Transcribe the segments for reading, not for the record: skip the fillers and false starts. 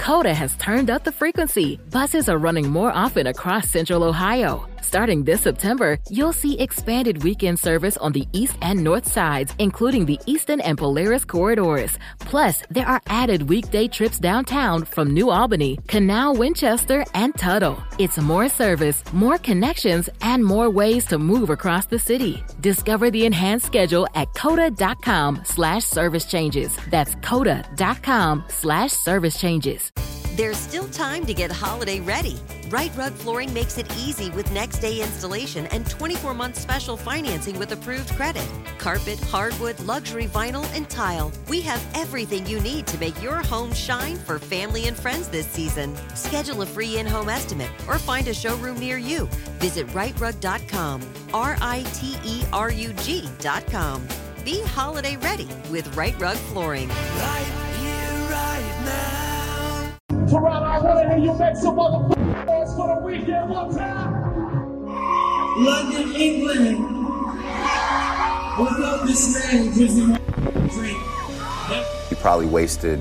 Coda has turned up the frequency. Buses are running more often across Central Ohio. Starting this September, you'll see expanded weekend service on the east and north sides, including the Eastern and Polaris corridors. Plus, there are added weekday trips downtown from New Albany, Canal, Winchester, and Tuttle. It's more service, more connections, and more ways to move across the city. Discover the enhanced schedule at coda.com/service changes. That's coda.com/service changes. There's still time to get holiday ready. Right Rug Flooring makes it easy with next day installation and 24-month special financing with approved credit. Carpet, hardwood, luxury vinyl, and tile. We have everything you need to make your home shine for family and friends this season. Schedule a free in-home estimate or find a showroom near you. Visit rightrug.com, RITERUG.com. Be holiday ready with Right Rug Flooring. Right here, right now. Toronto, I want to hear you make some motherfucking noise for the weekend one time. London, England. What's up, this man? Drink. We probably wasted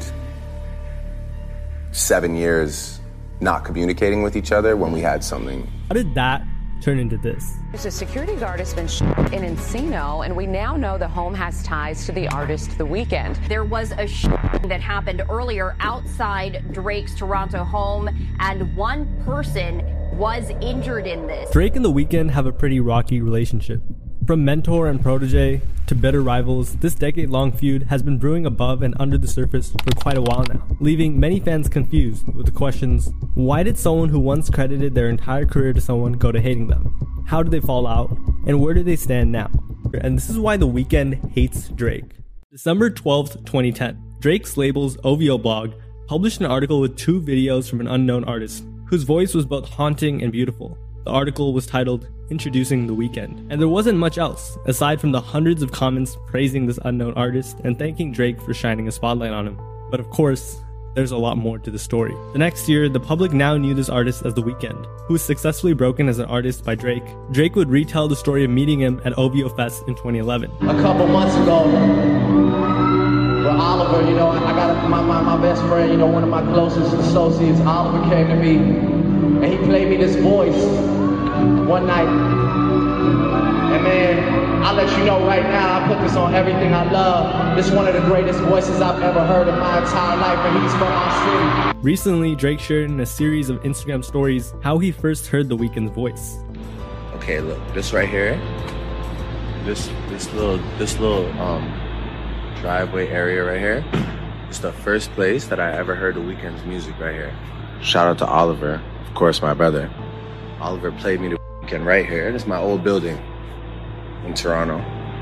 7 years not communicating with each other when we had something. How did that turn into this? A security guard has been shot in Encino, and we now know the home has ties to the artist The Weeknd. There was a that happened earlier outside Drake's Toronto home, and one person was injured in this. Drake and The Weeknd have a pretty rocky relationship. From mentor and protege to bitter rivals, this decade-long feud has been brewing above and under the surface for quite a while now, leaving many fans confused with the questions: why did someone who once credited their entire career to someone go to hating them? How did they fall out? And where do they stand now? And this is why The Weeknd hates Drake. December 12th, 2010, Drake's label's OVO blog published an article with 2 videos from an unknown artist, whose voice was both haunting and beautiful. The article was titled Introducing The Weeknd, and there wasn't much else, aside from the hundreds of comments praising this unknown artist and thanking Drake for shining a spotlight on him. But of course, there's a lot more to the story. The next year, the public now knew this artist as The Weeknd, who was successfully broken as an artist by Drake. Drake would retell the story of meeting him at OVO Fest in 2011. A couple months ago, with Oliver, I got my best friend, one of my closest associates, Oliver came to me, and he played me this voice one night. And man, I'll let you know right now, I put this on everything I love. This is one of the greatest voices I've ever heard in my entire life, and he's from my city. Recently, Drake shared in a series of Instagram stories how he first heard The Weeknd's voice. Okay, look, this right here, this little driveway area right here, it's the first place that I ever heard The Weeknd's music right here. Shout out to Oliver, of course, my brother. Oliver played me The Weeknd right here. This is my old building in Toronto.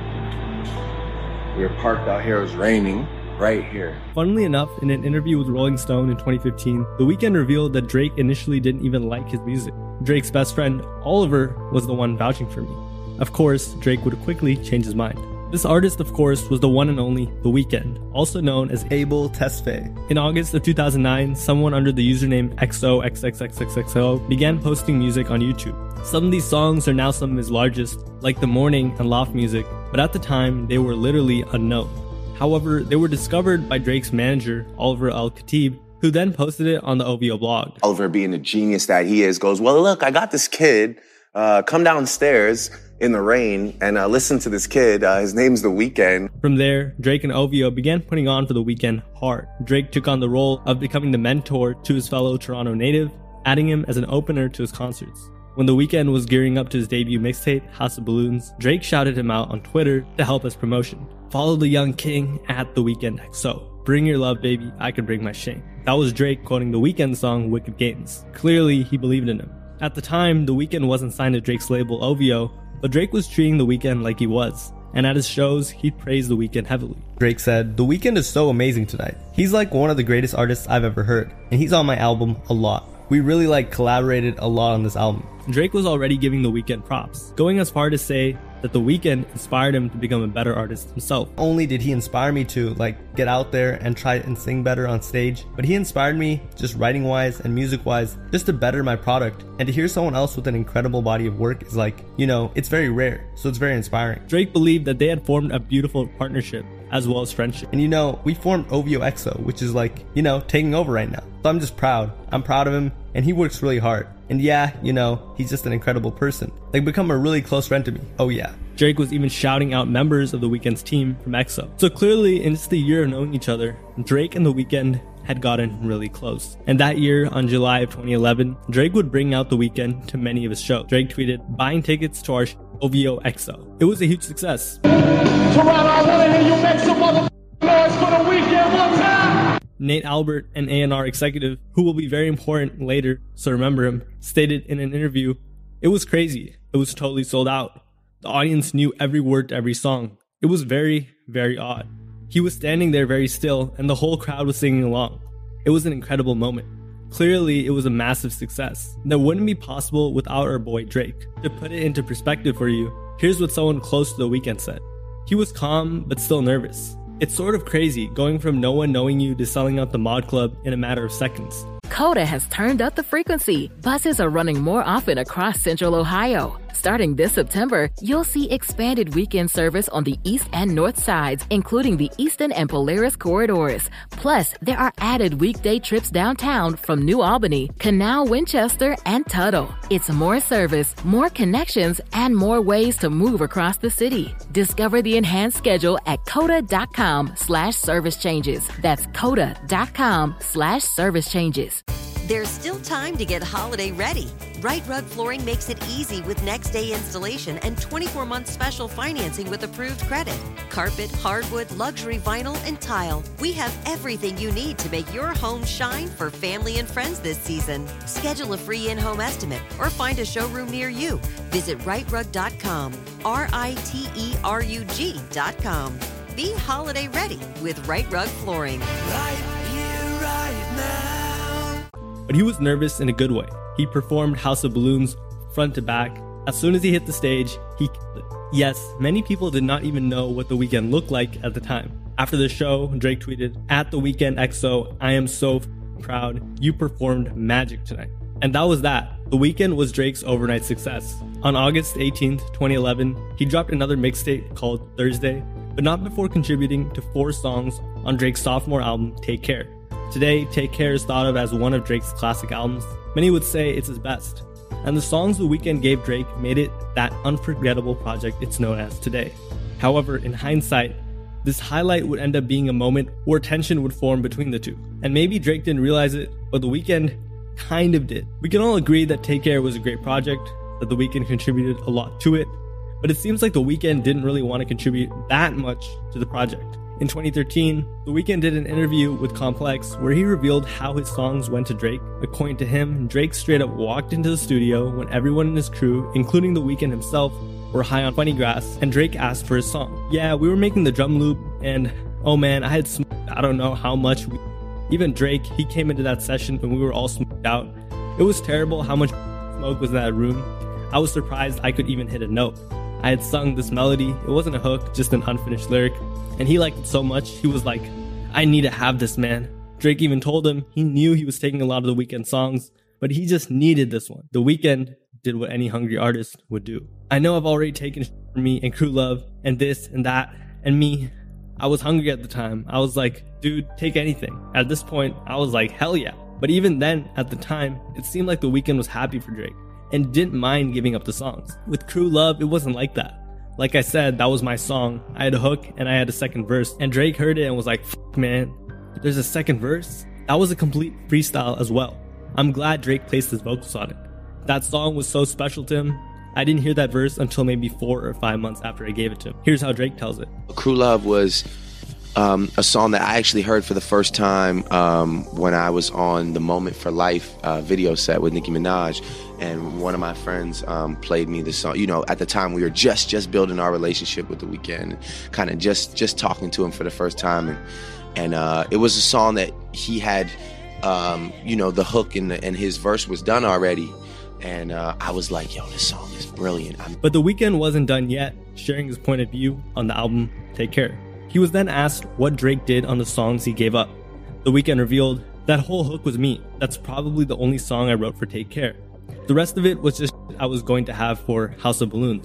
We were parked out here, it was raining, right here. Funnily enough, in an interview with Rolling Stone in 2015, The Weeknd revealed that Drake initially didn't even like his music. Drake's best friend, Oliver, was the one vouching for me. Of course, Drake would quickly change his mind. This artist, of course, was the one and only The Weeknd, also known as Abel Tesfaye. In August of 2009, someone under the username XOXXXXXO began posting music on YouTube. Some of these songs are now some of his largest, like The Morning and Loft Music, but at the time, they were literally unknown. However, they were discovered by Drake's manager, Oliver Al-Khatib, who then posted it on the OVO blog. Oliver, being the genius that he is, goes, well, look, I got this kid, come downstairs in the rain and listen to this kid. His name's The Weeknd. From there, Drake and OVO began putting on for The Weeknd hard. Drake took on the role of becoming the mentor to his fellow Toronto native, adding him as an opener to his concerts. When The Weeknd was gearing up to his debut mixtape, House of Balloons, Drake shouted him out on Twitter to help as promotion. Follow the young king at The Weeknd XO. Bring your love, baby, I could bring my shame. That was Drake quoting The Weeknd song Wicked Games. Clearly, he believed in him. At the time, The Weeknd wasn't signed to Drake's label OVO, but Drake was treating The Weeknd like he was, and at his shows, he'd praise The Weeknd heavily. Drake said, "The Weeknd is so amazing tonight. He's like one of the greatest artists I've ever heard, and he's on my album a lot. We really collaborated a lot on this album." Drake was already giving The Weeknd props, going as far to say that The Weeknd inspired him to become a better artist himself. Not only did he inspire me to get out there and try and sing better on stage, but he inspired me just writing wise and music wise just to better my product. And to hear someone else with an incredible body of work is it's very rare, so it's very inspiring. Drake believed that they had formed a beautiful partnership, as well as friendship. And we formed OVO XO, which is like, taking over right now. So I'm just proud. I'm proud of him, and he works really hard. And yeah, he's just an incredible person. Like, become a really close friend to me. Oh yeah. Drake was even shouting out members of The Weeknd's team from EXO. So clearly, in just the year of knowing each other, Drake and The Weeknd had gotten really close. And that year, on July of 2011, Drake would bring out The Weeknd to many of his shows. Drake tweeted, "Buying tickets to our OVO XO." It was a huge success. Toronto, I wanna hear you make some noise for The Weeknd one time. Nate Albert, an A&R executive, who will be very important later, so remember him, stated in an interview, "It was crazy. It was totally sold out. The audience knew every word to every song. It was very, very odd. He was standing there very still, and the whole crowd was singing along. It was an incredible moment. Clearly, it was a massive success that wouldn't be possible without our boy Drake. To put it into perspective for you, here's what someone close to The Weeknd said. He was calm, but still nervous. It's sort of crazy going from no one knowing you to selling out the Mod Club in a matter of seconds. Coda has turned up the frequency. Buses are running more often across Central Ohio. Starting this September, you'll see expanded weekend service on the east and north sides, including the Eastern and Polaris corridors. Plus, there are added weekday trips downtown from New Albany, Canal, Winchester, and Tuttle. It's more service, more connections, and more ways to move across the city. Discover the enhanced schedule at coda.com/service changes. That's coda.com/service changes. There's still time to get holiday ready. Right Rug Flooring makes it easy with next day installation and 24-month special financing with approved credit. Carpet, hardwood, luxury vinyl, and tile. We have everything you need to make your home shine for family and friends this season. Schedule a free in-home estimate or find a showroom near you. Visit rightrug.com, RITERUG.com. Be holiday ready with Right Rug Flooring. Right here, right now. But he was nervous in a good way. He performed House of Balloons front to back. As soon as he hit the stage, he killed it. Yes, many people did not even know what The Weeknd looked like at the time. After the show, Drake tweeted, "At The Weeknd XO, I am so proud. You performed magic tonight." And that was that. The Weeknd was Drake's overnight success. On August 18th, 2011, he dropped another mixtape called Thursday, but not before contributing to 4 songs on Drake's sophomore album, Take Care. Today, Take Care is thought of as one of Drake's classic albums. Many would say it's his best. And the songs The Weeknd gave Drake made it that unforgettable project it's known as today. However, in hindsight, this highlight would end up being a moment where tension would form between the two. And maybe Drake didn't realize it, but The Weeknd kind of did. We can all agree that Take Care was a great project, that The Weeknd contributed a lot to it, but it seems like The Weeknd didn't really want to contribute that much to the project. In 2013, The Weeknd did an interview with Complex where he revealed how his songs went to Drake. According to him, Drake straight up walked into the studio when everyone in his crew, including The Weeknd himself, were high on funny grass, and Drake asked for his song. "Yeah, we were making the drum loop, and oh man, I had smoked I don't know how much. Even Drake, he came into that session and we were all smoked out. It was terrible how much smoke was in that room. I was surprised I could even hit a note. I had sung this melody, it wasn't a hook, just an unfinished lyric. And he liked it so much, he was like, I need to have this, man." Drake even told him he knew he was taking a lot of The Weeknd songs, but he just needed this one. The Weeknd did what any hungry artist would do. I know I've already taken from me and Crew Love and this and that and me. I was hungry at the time. I was like, dude, take anything. At this point, I was like, hell yeah. But even then, at the time, it seemed like The Weeknd was happy for Drake and didn't mind giving up the songs. With Crew Love, it wasn't like that. Like I said, that was my song. I had a hook and I had a second verse. And Drake heard it and was like, "Fuck, man, there's a second verse?" That was a complete freestyle as well. I'm glad Drake placed his vocals on it. That song was so special to him. I didn't hear that verse until maybe 4 or 5 months after I gave it to him. Here's how Drake tells it. Crew Love was a song that I actually heard for the first time when I was on the Moment for Life video set with Nicki Minaj. And one of my friends played me the song. You know, at the time we were just building our relationship with The Weeknd, kind of just talking to him for the first time. And it was a song that he had, the hook and his verse was done already. And I was like, yo, this song is brilliant. But The Weeknd wasn't done yet, sharing his point of view on the album Take Care. He was then asked what Drake did on the songs he gave up. The Weeknd revealed, "That whole hook was me. That's probably the only song I wrote for Take Care. The rest of it was just I was going to have for House of Balloons.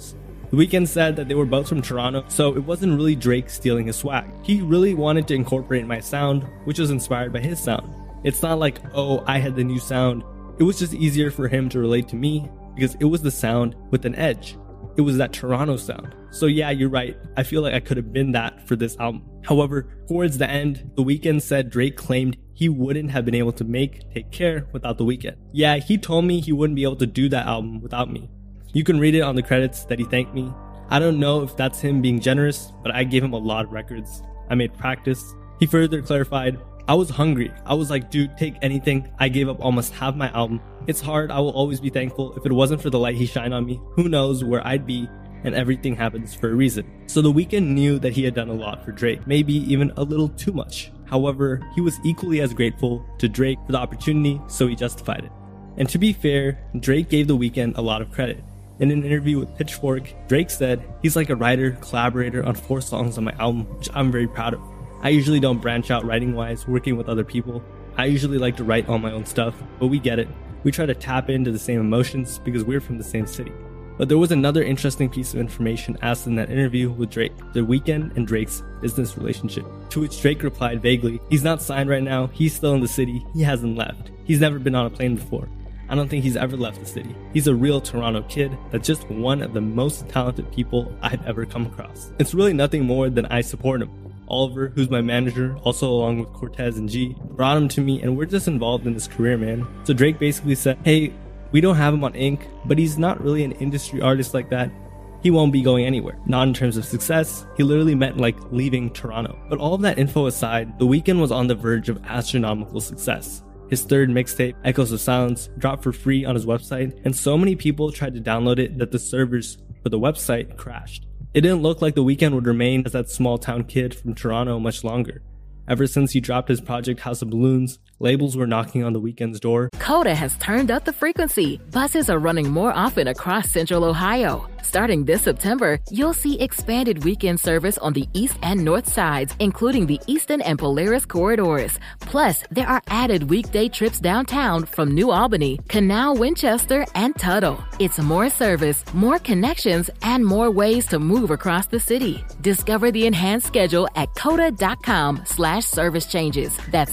The Weeknd said that they were both from Toronto, so it wasn't really Drake stealing his swag. He really wanted to incorporate my sound, which was inspired by his sound. It's not like, oh, I had the new sound. It was just easier for him to relate to me because it was the sound with an edge. It was that Toronto sound. So yeah, you're right. I feel like I could have been that for this album. However, towards the end, The Weeknd said Drake claimed he wouldn't have been able to make Take Care without The Weeknd. Yeah, he told me he wouldn't be able to do that album without me. You can read it on the credits that he thanked me. I don't know if that's him being generous, but I gave him a lot of records. I made practice. He further clarified, I was hungry. I was like, dude, take anything. I gave up almost half my album. It's hard. I will always be thankful. If it wasn't for the light he shined on me, who knows where I'd be, and everything happens for a reason. So The Weeknd knew that he had done a lot for Drake, maybe even a little too much. However, he was equally as grateful to Drake for the opportunity, so he justified it. And to be fair, Drake gave The Weeknd a lot of credit. In an interview with Pitchfork, Drake said, he's like a writer, collaborator on 4 songs on my album, which I'm very proud of. I usually don't branch out writing-wise, working with other people. I usually like to write all my own stuff, but we get it. We try to tap into the same emotions because we're from the same city. But there was another interesting piece of information asked in that interview with Drake, The Weeknd and Drake's business relationship. To which Drake replied vaguely, he's not signed right now, he's still in the city, he hasn't left. He's never been on a plane before. I don't think he's ever left the city. He's a real Toronto kid that's just one of the most talented people I've ever come across. It's really nothing more than I support him. Oliver, who's my manager, also along with Cortez and G, brought him to me and we're just involved in his career, man. So Drake basically said, hey, we don't have him on ink, but he's not really an industry artist like that. He won't be going anywhere. Not in terms of success, he literally meant like leaving Toronto. But all of that info aside, The Weeknd was on the verge of astronomical success. His third mixtape, Echoes of Silence, dropped for free on his website, and so many people tried to download it that the servers for the website crashed. It didn't look like The Weeknd would remain as that small town kid from Toronto much longer. Ever since he dropped his project House of Balloons, labels were knocking on The Weeknd's door. Coda has turned up the frequency. Buses are running more often across Central Ohio. Starting this September, you'll see expanded weekend service on the east and north sides, including the Eastern and Polaris corridors. Plus, there are added weekday trips downtown from New Albany, Canal, Winchester, and Tuttle. It's more service, more connections, and more ways to move across the city. Discover the enhanced schedule at coda.com/service changes. That's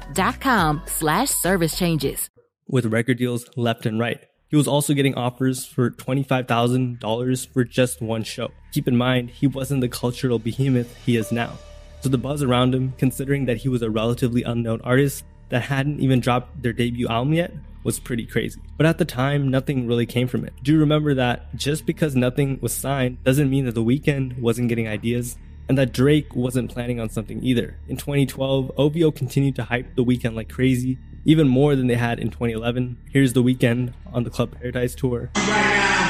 coda.com/service changes. With record deals left and right. He was also getting offers for $25,000 for just one show. Keep in mind, he wasn't the cultural behemoth he is now. So the buzz around him, considering that he was a relatively unknown artist that hadn't even dropped their debut album yet, was pretty crazy. But at the time, nothing really came from it. Do remember that just because nothing was signed doesn't mean that The Weeknd wasn't getting ideas, and that Drake wasn't planning on something either. In 2012, OVO continued to hype The Weeknd like crazy, even more than they had in 2011. Here's The Weeknd on the Club Paradise tour. Right now,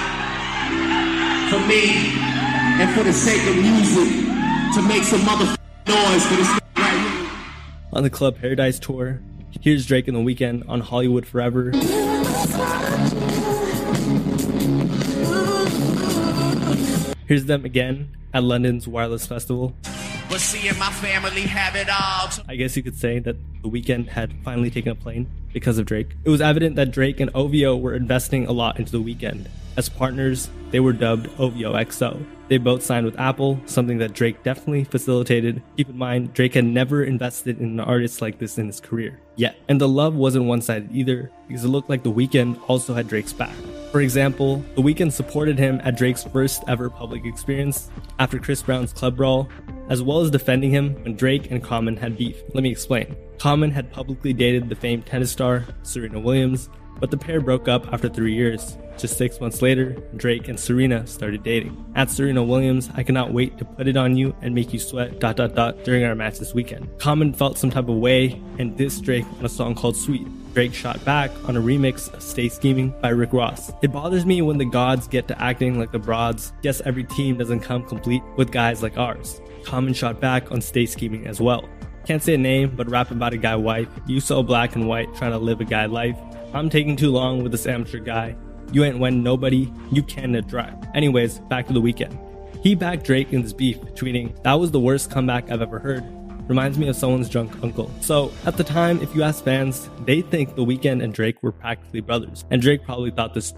for me, and for the sake of music, to make some motherfucking noise for this right here. On the Club Paradise tour, here's Drake and The Weeknd on Hollywood Forever. Here's them again at London's Wireless Festival. But seeing my family have it all. I guess you could say that The Weeknd had finally taken a plane because of Drake. It was evident that Drake and OVO were investing a lot into The Weeknd. As partners, they were dubbed OVO XO. They both signed with Apple, something that Drake definitely facilitated. Keep in mind, Drake had never invested in an artist like this in his career yet. And the love wasn't one-sided either, because it looked like The Weeknd also had Drake's back. For example, The Weeknd supported him at Drake's first ever public experience after Chris Brown's club brawl, as well as defending him when Drake and Common had beef. Let me explain. Common had publicly dated the famed tennis star Serena Williams, but the pair broke up after 3 years. Just 6 months later, Drake and Serena started dating. At Serena Williams, I cannot wait to put it on you and make you sweat ... during our match this weekend. Common felt some type of way and dissed Drake on a song called Sweet. Drake shot back on a remix of Stay Scheming by Rick Ross. It bothers me when the gods get to acting like the broads. Guess every team doesn't come complete with guys like ours. Common shot back on Stay Scheming as well. Can't say a name, but rap about a guy wife. You so black and white, trying to live a guy life. I'm taking too long with this amateur guy. You ain't win nobody, you cannot drive. Anyways, back to The Weeknd. He backed Drake in this beef, tweeting, "That was the worst comeback I've ever heard. Reminds me of someone's drunk uncle." So, at the time, if you ask fans, they think The Weeknd and Drake were practically brothers, and Drake probably thought this too.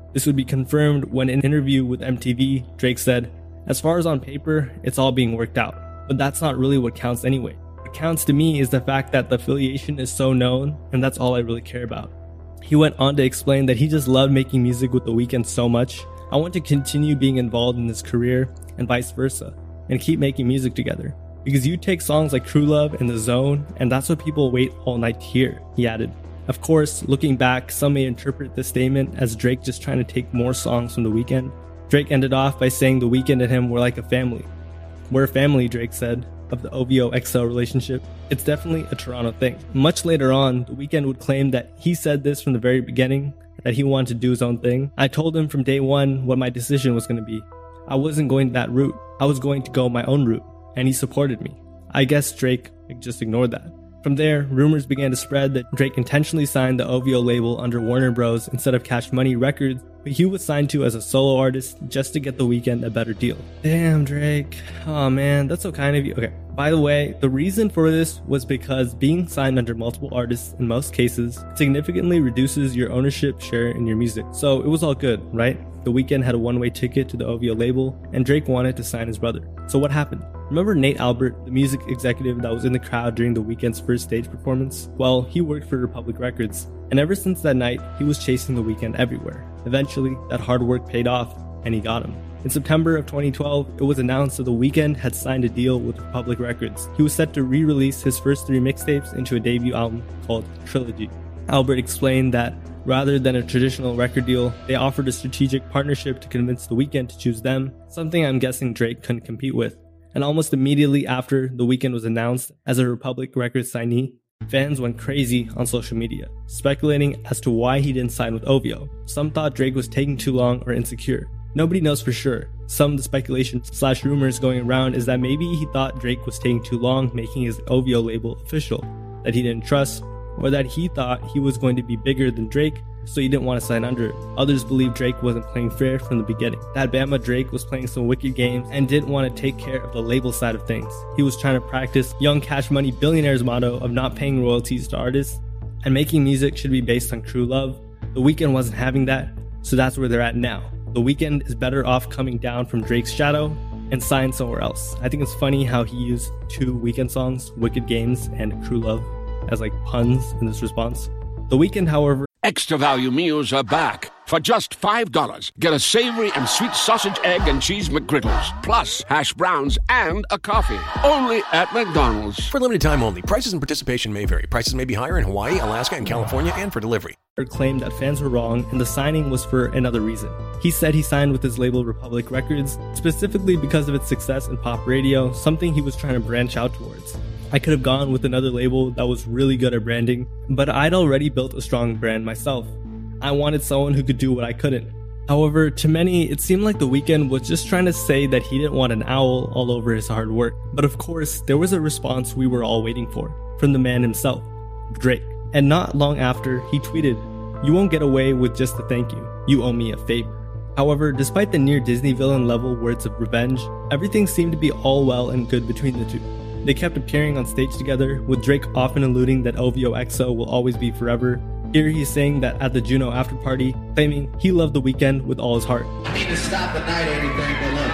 This would be confirmed when in an interview with MTV, Drake said, "As far as on paper, it's all being worked out. But that's not really what counts anyway. What counts to me is the fact that the affiliation is so known, and that's all I really care about." He went on to explain that he just loved making music with The Weeknd so much. "I want to continue being involved in his career and vice versa, and keep making music together. Because you take songs like True Love and The Zone, and that's what people wait all night to hear," he added. Of course, looking back, some may interpret this statement as Drake just trying to take more songs from The Weeknd. Drake ended off by saying The Weeknd and him were like a family. "We're a family," Drake said, of the OVO XO relationship. It's definitely a Toronto thing. Much later on, The Weeknd would claim that he said this from the very beginning, that he wanted to do his own thing. "I told him from day one what my decision was going to be. I wasn't going that route. I was going to go my own route, and he supported me." I guess Drake just ignored that. From there, rumors began to spread that Drake intentionally signed the OVO label under Warner Bros. Instead of Cash Money Records, but he was signed to as a solo artist just to get The Weeknd a better deal. Damn, Drake. Oh man, that's so kind of you. Okay, by the way, the reason for this was because being signed under multiple artists in most cases significantly reduces your ownership share in your music. So it was all good, right? The Weeknd had a one-way ticket to the OVO label, and Drake wanted to sign his brother. So what happened? Remember Nate Albert, the music executive that was in the crowd during The Weeknd's first stage performance? Well, he worked for Republic Records, and ever since that night, he was chasing The Weeknd everywhere. Eventually, that hard work paid off, and he got him. In September of 2012, it was announced that The Weeknd had signed a deal with Republic Records. He was set to re-release his first 3 mixtapes into a debut album called Trilogy. Albert explained that rather than a traditional record deal, they offered a strategic partnership to convince The Weeknd to choose them, something I'm guessing Drake couldn't compete with. And almost immediately after The Weeknd was announced as a Republic Records signee, fans went crazy on social media, speculating as to why he didn't sign with OVO. Some thought Drake was taking too long or insecure. Nobody knows for sure. Some of the speculation/rumors going around is that maybe he thought Drake was taking too long making his OVO label official, that he didn't trust, or that he thought he was going to be bigger than Drake, so he didn't want to sign under it. Others believe Drake wasn't playing fair from the beginning, that Bama Drake was playing some wicked games and didn't want to take care of the label side of things. He was trying to practice young Cash Money billionaires' motto of not paying royalties to artists, and making music should be based on true love. The Weeknd wasn't having that, so that's where they're at now. The Weeknd is better off coming down from Drake's shadow and signed somewhere else. I think it's funny how he used 2 Weeknd songs, Wicked Games and True Love, as like puns in this response. The Weeknd, however, Extra value meals are back. For just $5, get a savory and sweet sausage, egg, and cheese McGriddles, plus hash browns and a coffee. Only at McDonald's. For limited time only. Prices and participation may vary. Prices may be higher in Hawaii, Alaska, and California, and for delivery. Claimed that fans were wrong and the signing was for another reason. He said he signed with his label Republic Records specifically because of its success in pop radio, something he was trying to branch out towards. I could have gone with another label that was really good at branding, but I'd already built a strong brand myself. I wanted someone who could do what I couldn't. However, to many, it seemed like The Weeknd was just trying to say that he didn't want an owl all over his hard work. But of course, there was a response we were all waiting for, from the man himself, Drake. And not long after, he tweeted, "You won't get away with just a thank you. You owe me a favor." However, despite the near Disney villain level words of revenge, everything seemed to be all well and good between the two. They kept appearing on stage together, with Drake often alluding that OVO XO will always be forever. Here he's saying that at the Juno after party, claiming he loved The Weeknd with all his heart. I mean to stop the night or anything, but look,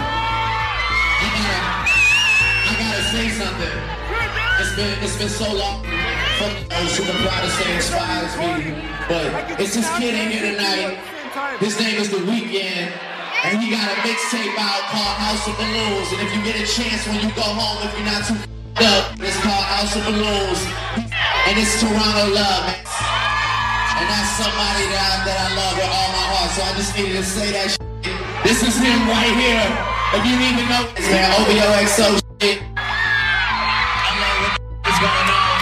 I gotta say something. It's been so long. Super proud to say inspires me, but it's this kid in here tonight. His name is The Weeknd, and he got a mixtape out called House of Balloons. And if you get a chance when you go home, if you're not too up, it's called House of Balloons, and it's Toronto love, man. And that's somebody that I love with all my heart. So I just needed to say that shit. This is him right here. If you need to know this, man, OVO XO shit. I love what's going on.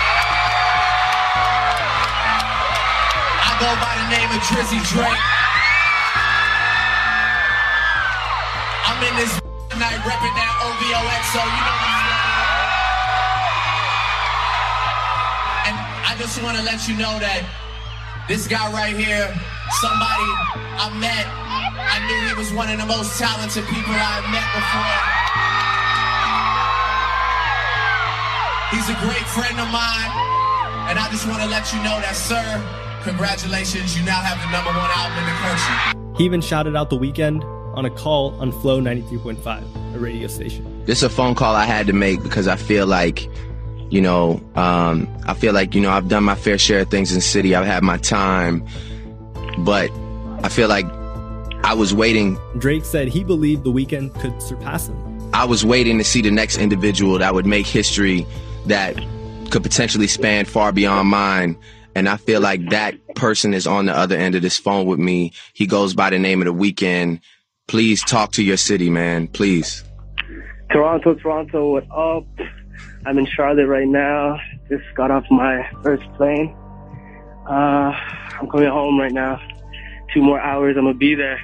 I go by the name of Drizzy Drake. I'm in this tonight repping that OVO XO. You know what's going on. And I just want to let you know that this guy right here, somebody I met, I knew he was one of the most talented people I've met before. He's a great friend of mine, and I just want to let you know that, sir, congratulations, you now have the #1 album in the country. He even shouted out The Weeknd on a call on Flow 93.5, a radio station. This is a phone call I had to make because I feel like, I've done my fair share of things in the city. I've had my time, but I feel like I was waiting. Drake said he believed The Weeknd could surpass him. I was waiting to see the next individual that would make history that could potentially span far beyond mine. And I feel like that person is on the other end of this phone with me. He goes by the name of The Weeknd. Please talk to your city, man. Please. Toronto, what up? I'm in Charlotte right now. Just got off my first plane. I'm coming home right now. 2 more hours, I'm gonna be there.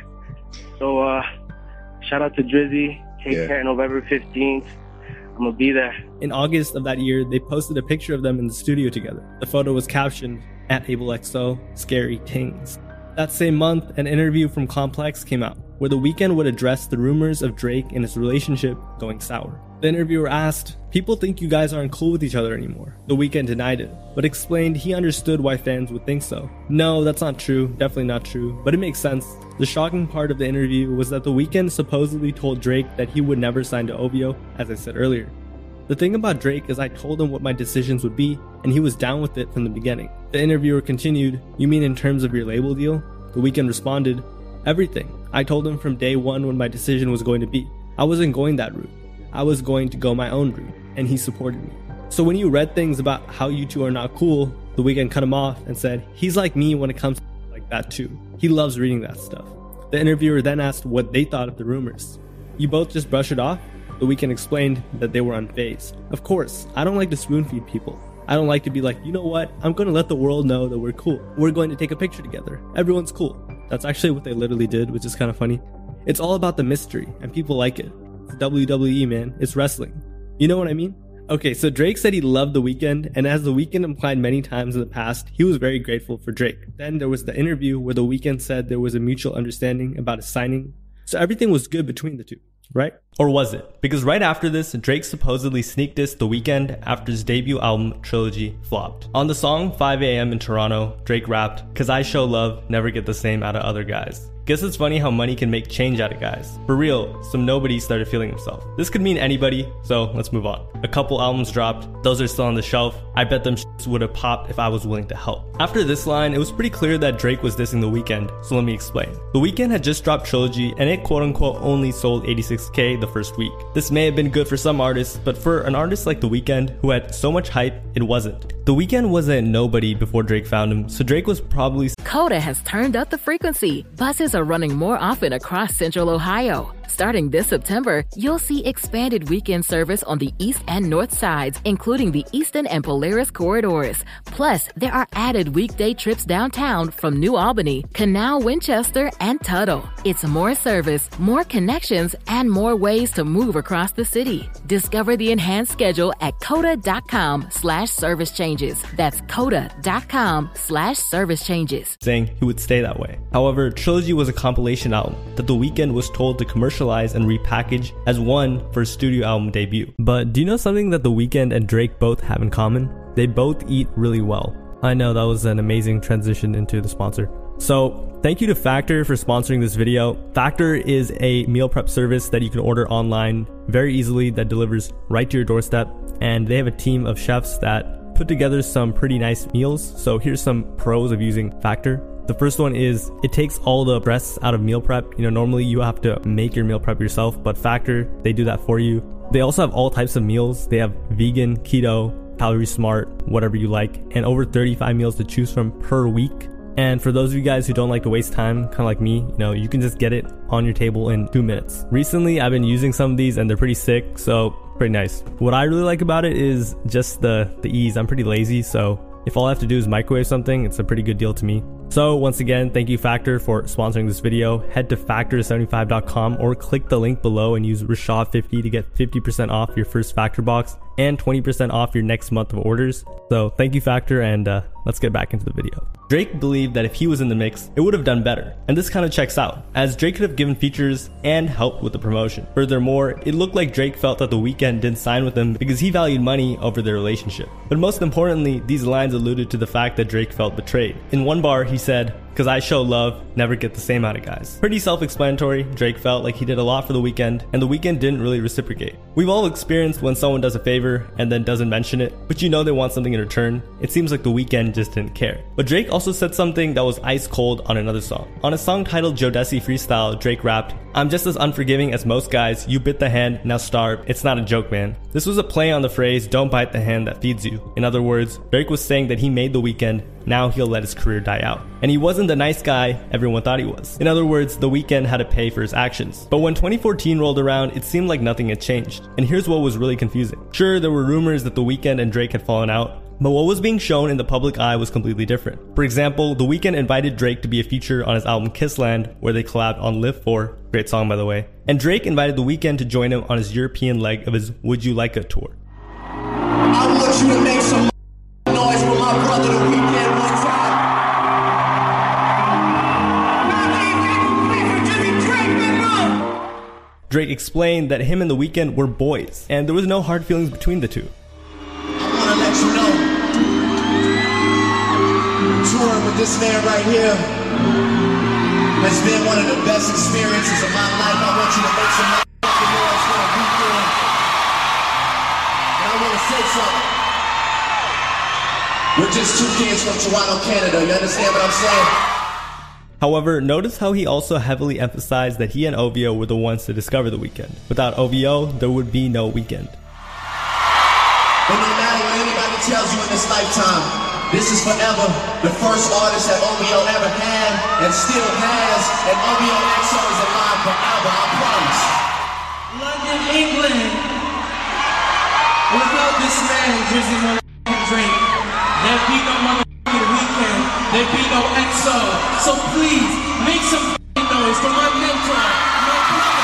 So shout out to Drizzy. Take care, November 15th. I'm gonna be there. In August of that year, they posted a picture of them in the studio together. The photo was captioned, @AbleXO, Scary Tings. That same month, an interview from Complex came out, where The Weeknd would address the rumors of Drake and his relationship going sour. The interviewer asked, "People think you guys aren't cool with each other anymore." The Weeknd denied it, but explained he understood why fans would think so. "No, that's not true, definitely not true, but it makes sense." The shocking part of the interview was that The Weeknd supposedly told Drake that he would never sign to OVO, as I said earlier. The thing about Drake is I told him what my decisions would be, and he was down with it from the beginning. The interviewer continued, "You mean in terms of your label deal?" The Weeknd responded, "Everything. I told him from day one what my decision was going to be. I wasn't going that route. I was going to go my own route, and he supported me." So when you read things about how you two are not cool, The Weeknd cut him off and said, "He's like me when it comes to like that too. He loves reading that stuff." The interviewer then asked what they thought of the rumors. "You both just brush it off?" The Weeknd explained that they were unfazed. "Of course, I don't like to spoon feed people. I don't like to be like, you know what, I'm going to let the world know that we're cool. We're going to take a picture together. Everyone's cool." That's actually what they literally did, which is kind of funny. It's all about the mystery, and people like it. It's WWE, man. It's wrestling. You know what I mean? Okay, so Drake said he loved The Weeknd, and as The Weeknd implied many times in the past, he was very grateful for Drake. Then there was the interview where The Weeknd said there was a mutual understanding about his signing. So everything was good between the two, right? Or was it? Because right after this, Drake supposedly sneak dissed The Weeknd after his debut album, Trilogy, flopped. On the song 5 a.m. in Toronto, Drake rapped, "'Cause I show love, never get the same out of other guys." Guess it's funny how money can make change out of guys. For real, some nobody started feeling himself. This could mean anybody, so let's move on. A couple albums dropped, those are still on the shelf. I bet them shits would have popped if I was willing to help. After this line, it was pretty clear that Drake was dissing The Weeknd, so let me explain. The Weeknd had just dropped Trilogy, and it quote-unquote only sold 86K the first week. This may have been good for some artists, but for an artist like The Weeknd, who had so much hype, it wasn't. The Weeknd wasn't nobody before Drake found him, so Drake was probably... Coda has turned up the frequency. Buses are running more often across Central Ohio. Starting this September, you'll see expanded weekend service on the east and north sides, including the Eastern and Polaris corridors. Plus, there are added weekday trips downtown from New Albany, Canal, Winchester, and Tuttle. It's more service, more connections, and more ways to move across the city. Discover the enhanced schedule at coda.com/service changes. That's coda.com/service changes. Saying he would stay that way. However, Trilogy was a compilation album that The Weeknd was told to commercialize and repackage as one for his studio album debut. But do you know something that The Weeknd and Drake both have in common? They both eat really well. I know that was an amazing transition into the sponsor. So thank you to Factor for sponsoring this video. Factor is a meal prep service that you can order online very easily that delivers right to your doorstep. And they have a team of chefs that put together some pretty nice meals. So here's some pros of using Factor. The first one is it takes all the stress out of meal prep. You know, normally you have to make your meal prep yourself, but Factor, they do that for you. They also have all types of meals. They have vegan, keto, calorie smart, whatever you like, and over 35 meals to choose from per week. And for those of you guys who don't like to waste time, kind of like me, you know, you can just get it on your table in 2 minutes. Recently, I've been using some of these and they're pretty sick, so pretty nice. What I really like about it is just the ease. I'm pretty lazy, so if all I have to do is microwave something, it's a pretty good deal to me. So once again, thank you Factor for sponsoring this video. Head to factor75.com or click the link below and use Rashad50 to get 50% off your first Factor box and 20% off your next month of orders. So thank you Factor, and let's get back into the video. Drake believed that if he was in the mix, it would have done better. And this kind of checks out, as Drake could have given features and helped with the promotion. Furthermore, it looked like Drake felt that The Weeknd didn't sign with him because he valued money over their relationship. But most importantly, these lines alluded to the fact that Drake felt betrayed. In one bar, he said, Cause I show love, never get the same out of guys. Pretty self-explanatory. Drake felt like he did a lot for The Weeknd, and The Weeknd didn't really reciprocate. We've all experienced when someone does a favor and then doesn't mention it, but you know they want something in return. It seems like The Weeknd just didn't care. But Drake also said something that was ice cold on another song. On a song titled Jodeci Freestyle, Drake rapped, "I'm just as unforgiving as most guys, you bit the hand, now starve, it's not a joke, man." This was a play on the phrase, don't bite the hand that feeds you. In other words, Drake was saying that he made The Weeknd, now he'll let his career die out. And he wasn't the nice guy everyone thought he was. In other words, The Weeknd had to pay for his actions. But when 2014 rolled around, it seemed like nothing had changed. And here's what was really confusing. Sure, there were rumors that The Weeknd and Drake had fallen out, but what was being shown in the public eye was completely different. For example, The Weeknd invited Drake to be a feature on his album Kissland, where they collabed on Live For, great song by the way. And Drake invited The Weeknd to join him on his European leg of his Would You Like It tour. I want you to make some noise for my brother The Weeknd one time. Drake explained that him and The Weeknd were boys, and there was no hard feelings between the two. I want to let you know, touring with this man right here has been one of the best experiences of my life. I want you to make some motherfucking noise for The Weeknd. And I want to say something. We're just two kids from Toronto, Canada. You understand what I'm saying? However, notice how he also heavily emphasized that he and OVO were the ones to discover The Weeknd. Without OVO, there would be no Weeknd. But no matter what anybody tells you in this lifetime, this is forever the first artist that OVO ever had and still has, and OVO XO is alive forever, I promise. London, England. Without this man, Drizzy motherfucking Drake, there'd be no motherfucking Weeknd, there'd be no XO. So please, make some noise for my mentor, my brother.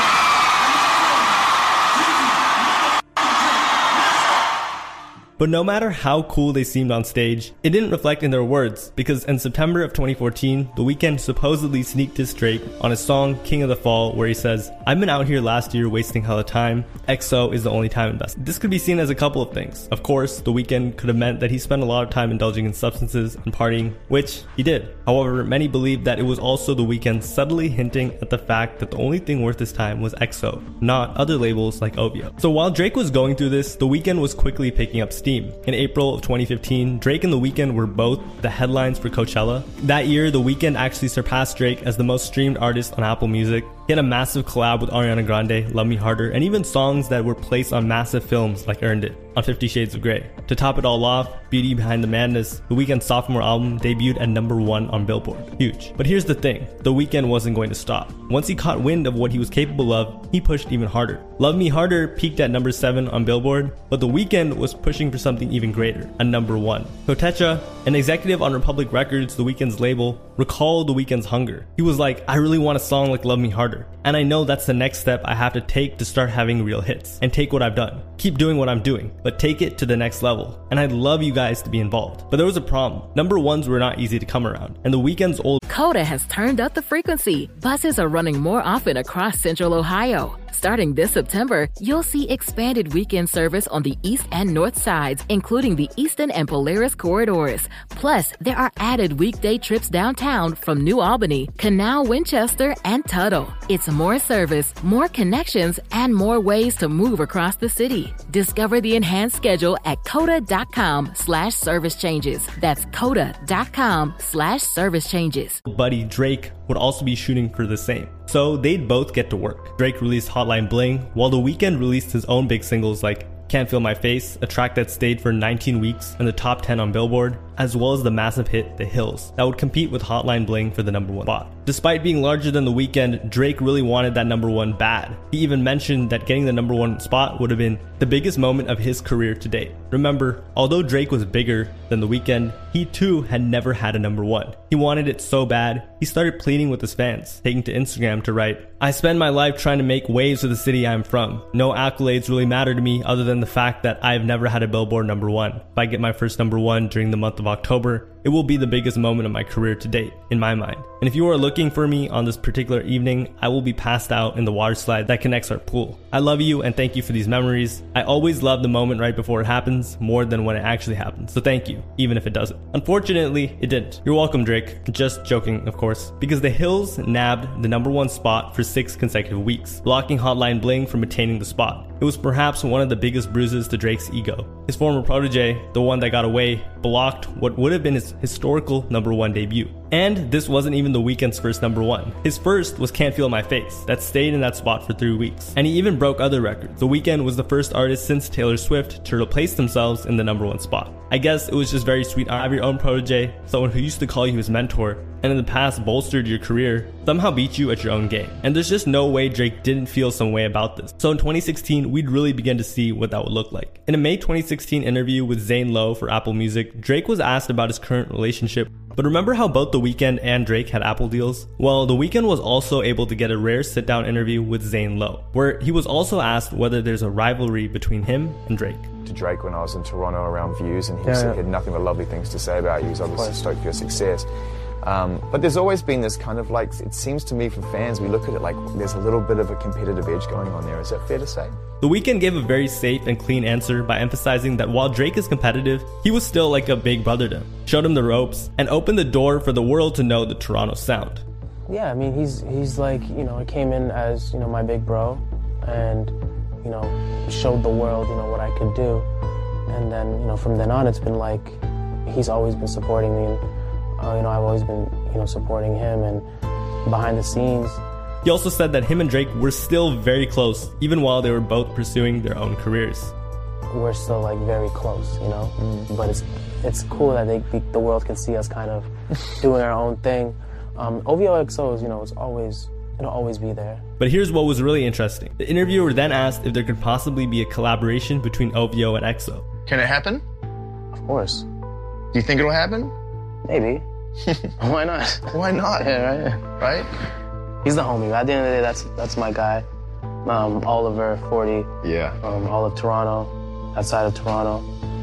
But no matter how cool they seemed on stage, it didn't reflect in their words, because in September of 2014, The Weeknd supposedly sneaked dissed Drake on his song King of the Fall, where he says, "I've been out here last year wasting hella time. XO is the only time invested." This could be seen as a couple of things. Of course, The Weeknd could have meant that he spent a lot of time indulging in substances and partying, which he did. However, many believe that it was also The Weeknd subtly hinting at the fact that the only thing worth his time was XO, not other labels like OVO. So while Drake was going through this, The Weeknd was quickly picking up steam. In April of 2015, Drake and The Weeknd were both the headlines for Coachella. That year, The Weeknd actually surpassed Drake as the most streamed artist on Apple Music. He had a massive collab with Ariana Grande, Love Me Harder, and even songs that were placed on massive films like Earned It, on 50 Shades of Grey. To top it all off, Beauty Behind the Madness, The Weeknd's sophomore album, debuted at #1 on Billboard. Huge. But here's the thing, The Weeknd wasn't going to stop. Once he caught wind of what he was capable of, he pushed even harder. Love Me Harder peaked at #7 on Billboard, but The Weeknd was pushing for something even greater, a #1. Kotecha, an executive on Republic Records, The Weeknd's label, recalled The Weeknd's hunger. He was like, "I really want a song like Love Me Harder. And I know that's the next step I have to take to start having real hits. And take what I've done. Keep doing what I'm doing, but take it to the next level. And I'd love you guys to be involved." But there was a problem. #1s were not easy to come around. And The Weeknd's old Coda has turned up the frequency. Buses are running more often across Central Ohio. Starting this September, you'll see expanded weekend service on the east and north sides, including the Eastern and Polaris corridors. Plus, there are added weekday trips downtown from New Albany, Canal, Winchester, and Tuttle. It's more service, more connections, and more ways to move across the city. Discover the enhanced schedule at coda.com/service changes. That's coda.com/service changes. buddy Drake would also be shooting for the same. So they'd both get to work. Drake released Hotline Bling, while The Weeknd released his own big singles like Can't Feel My Face, a track that stayed for 19 weeks in the top 10 on Billboard, as well as the massive hit The Hills, that would compete with Hotline Bling for the #1 spot. Despite being larger than The Weeknd, Drake really wanted that #1 bad. He even mentioned that getting the #1 spot would have been the biggest moment of his career to date. Remember, although Drake was bigger than The Weeknd, he too had never had a #1. He wanted it so bad, he started pleading with his fans, taking to Instagram to write, "I spend my life trying to make waves for the city I'm from. No accolades really matter to me other than the fact that I've never had a Billboard #1. If I get my first #1 during the month of October, it will be the biggest moment of my career to date, in my mind. And if you are looking for me on this particular evening, I will be passed out in the water slide that connects our pool. I love you and thank you for these memories. I always love the moment right before it happens more than when it actually happens. So thank you, even if it doesn't. Unfortunately, it didn't. You're welcome, Drake. Just joking, of course. Because the Hills nabbed the #1 spot for 6 consecutive weeks, blocking Hotline Bling from attaining the spot. It was perhaps one of the biggest bruises to Drake's ego. His former protege, the one that got away, blocked what would have been his historical #1 debut. And this wasn't even The Weeknd's first #1. His first was Can't Feel My Face, that stayed in that spot for 3 weeks. And he even broke other records. The Weeknd was the first artist since Taylor Swift to replace themselves in the #1 spot. I guess it was just very sweet to have your own protege, someone who used to call you his mentor, and in the past bolstered your career, somehow beat you at your own game. And there's just no way Drake didn't feel some way about this. So in 2016, we'd really begin to see what that would look like. In a May 2016 interview with Zane Lowe for Apple Music, Drake was asked about his current relationship. But remember how both The Weeknd and Drake had Apple deals? Well, The Weeknd was also able to get a rare sit-down interview with Zane Lowe, where he was also asked whether there's a rivalry between him and Drake. To Drake when I was in Toronto around Views, and he had nothing but lovely things to say about you. He was obviously stoked for your success. But there's always been this kind of like, it seems to me for fans, we look at it like there's a little bit of a competitive edge going on there. Is that fair to say? The Weeknd gave a very safe and clean answer by emphasizing that while Drake is competitive, he was still like a big brother to him, showed him the ropes, and opened the door for the world to know the Toronto sound. Yeah, I mean, he's like, you know, he came in as, you know, my big bro, and, you know, showed the world, you know, what I could do. And then, you know, from then on, it's been like, he's always been supporting me, and, you know, I've always been, you know, supporting him, and behind the scenes. He also said that him and Drake were still very close, even while they were both pursuing their own careers. We're still like very close, you know, but it's cool that the world can see us kind of doing our own thing. OVO XOs, you know, it'll always be there. But here's what was really interesting. The interviewer then asked if there could possibly be a collaboration between OVO and EXO. Can it happen? Of course. Do you think it'll happen? Maybe. Why not? Why not? Yeah, right? He's the homie. At the end of the day, that's my guy. Oliver, 40. Yeah. All of Toronto, outside of Toronto.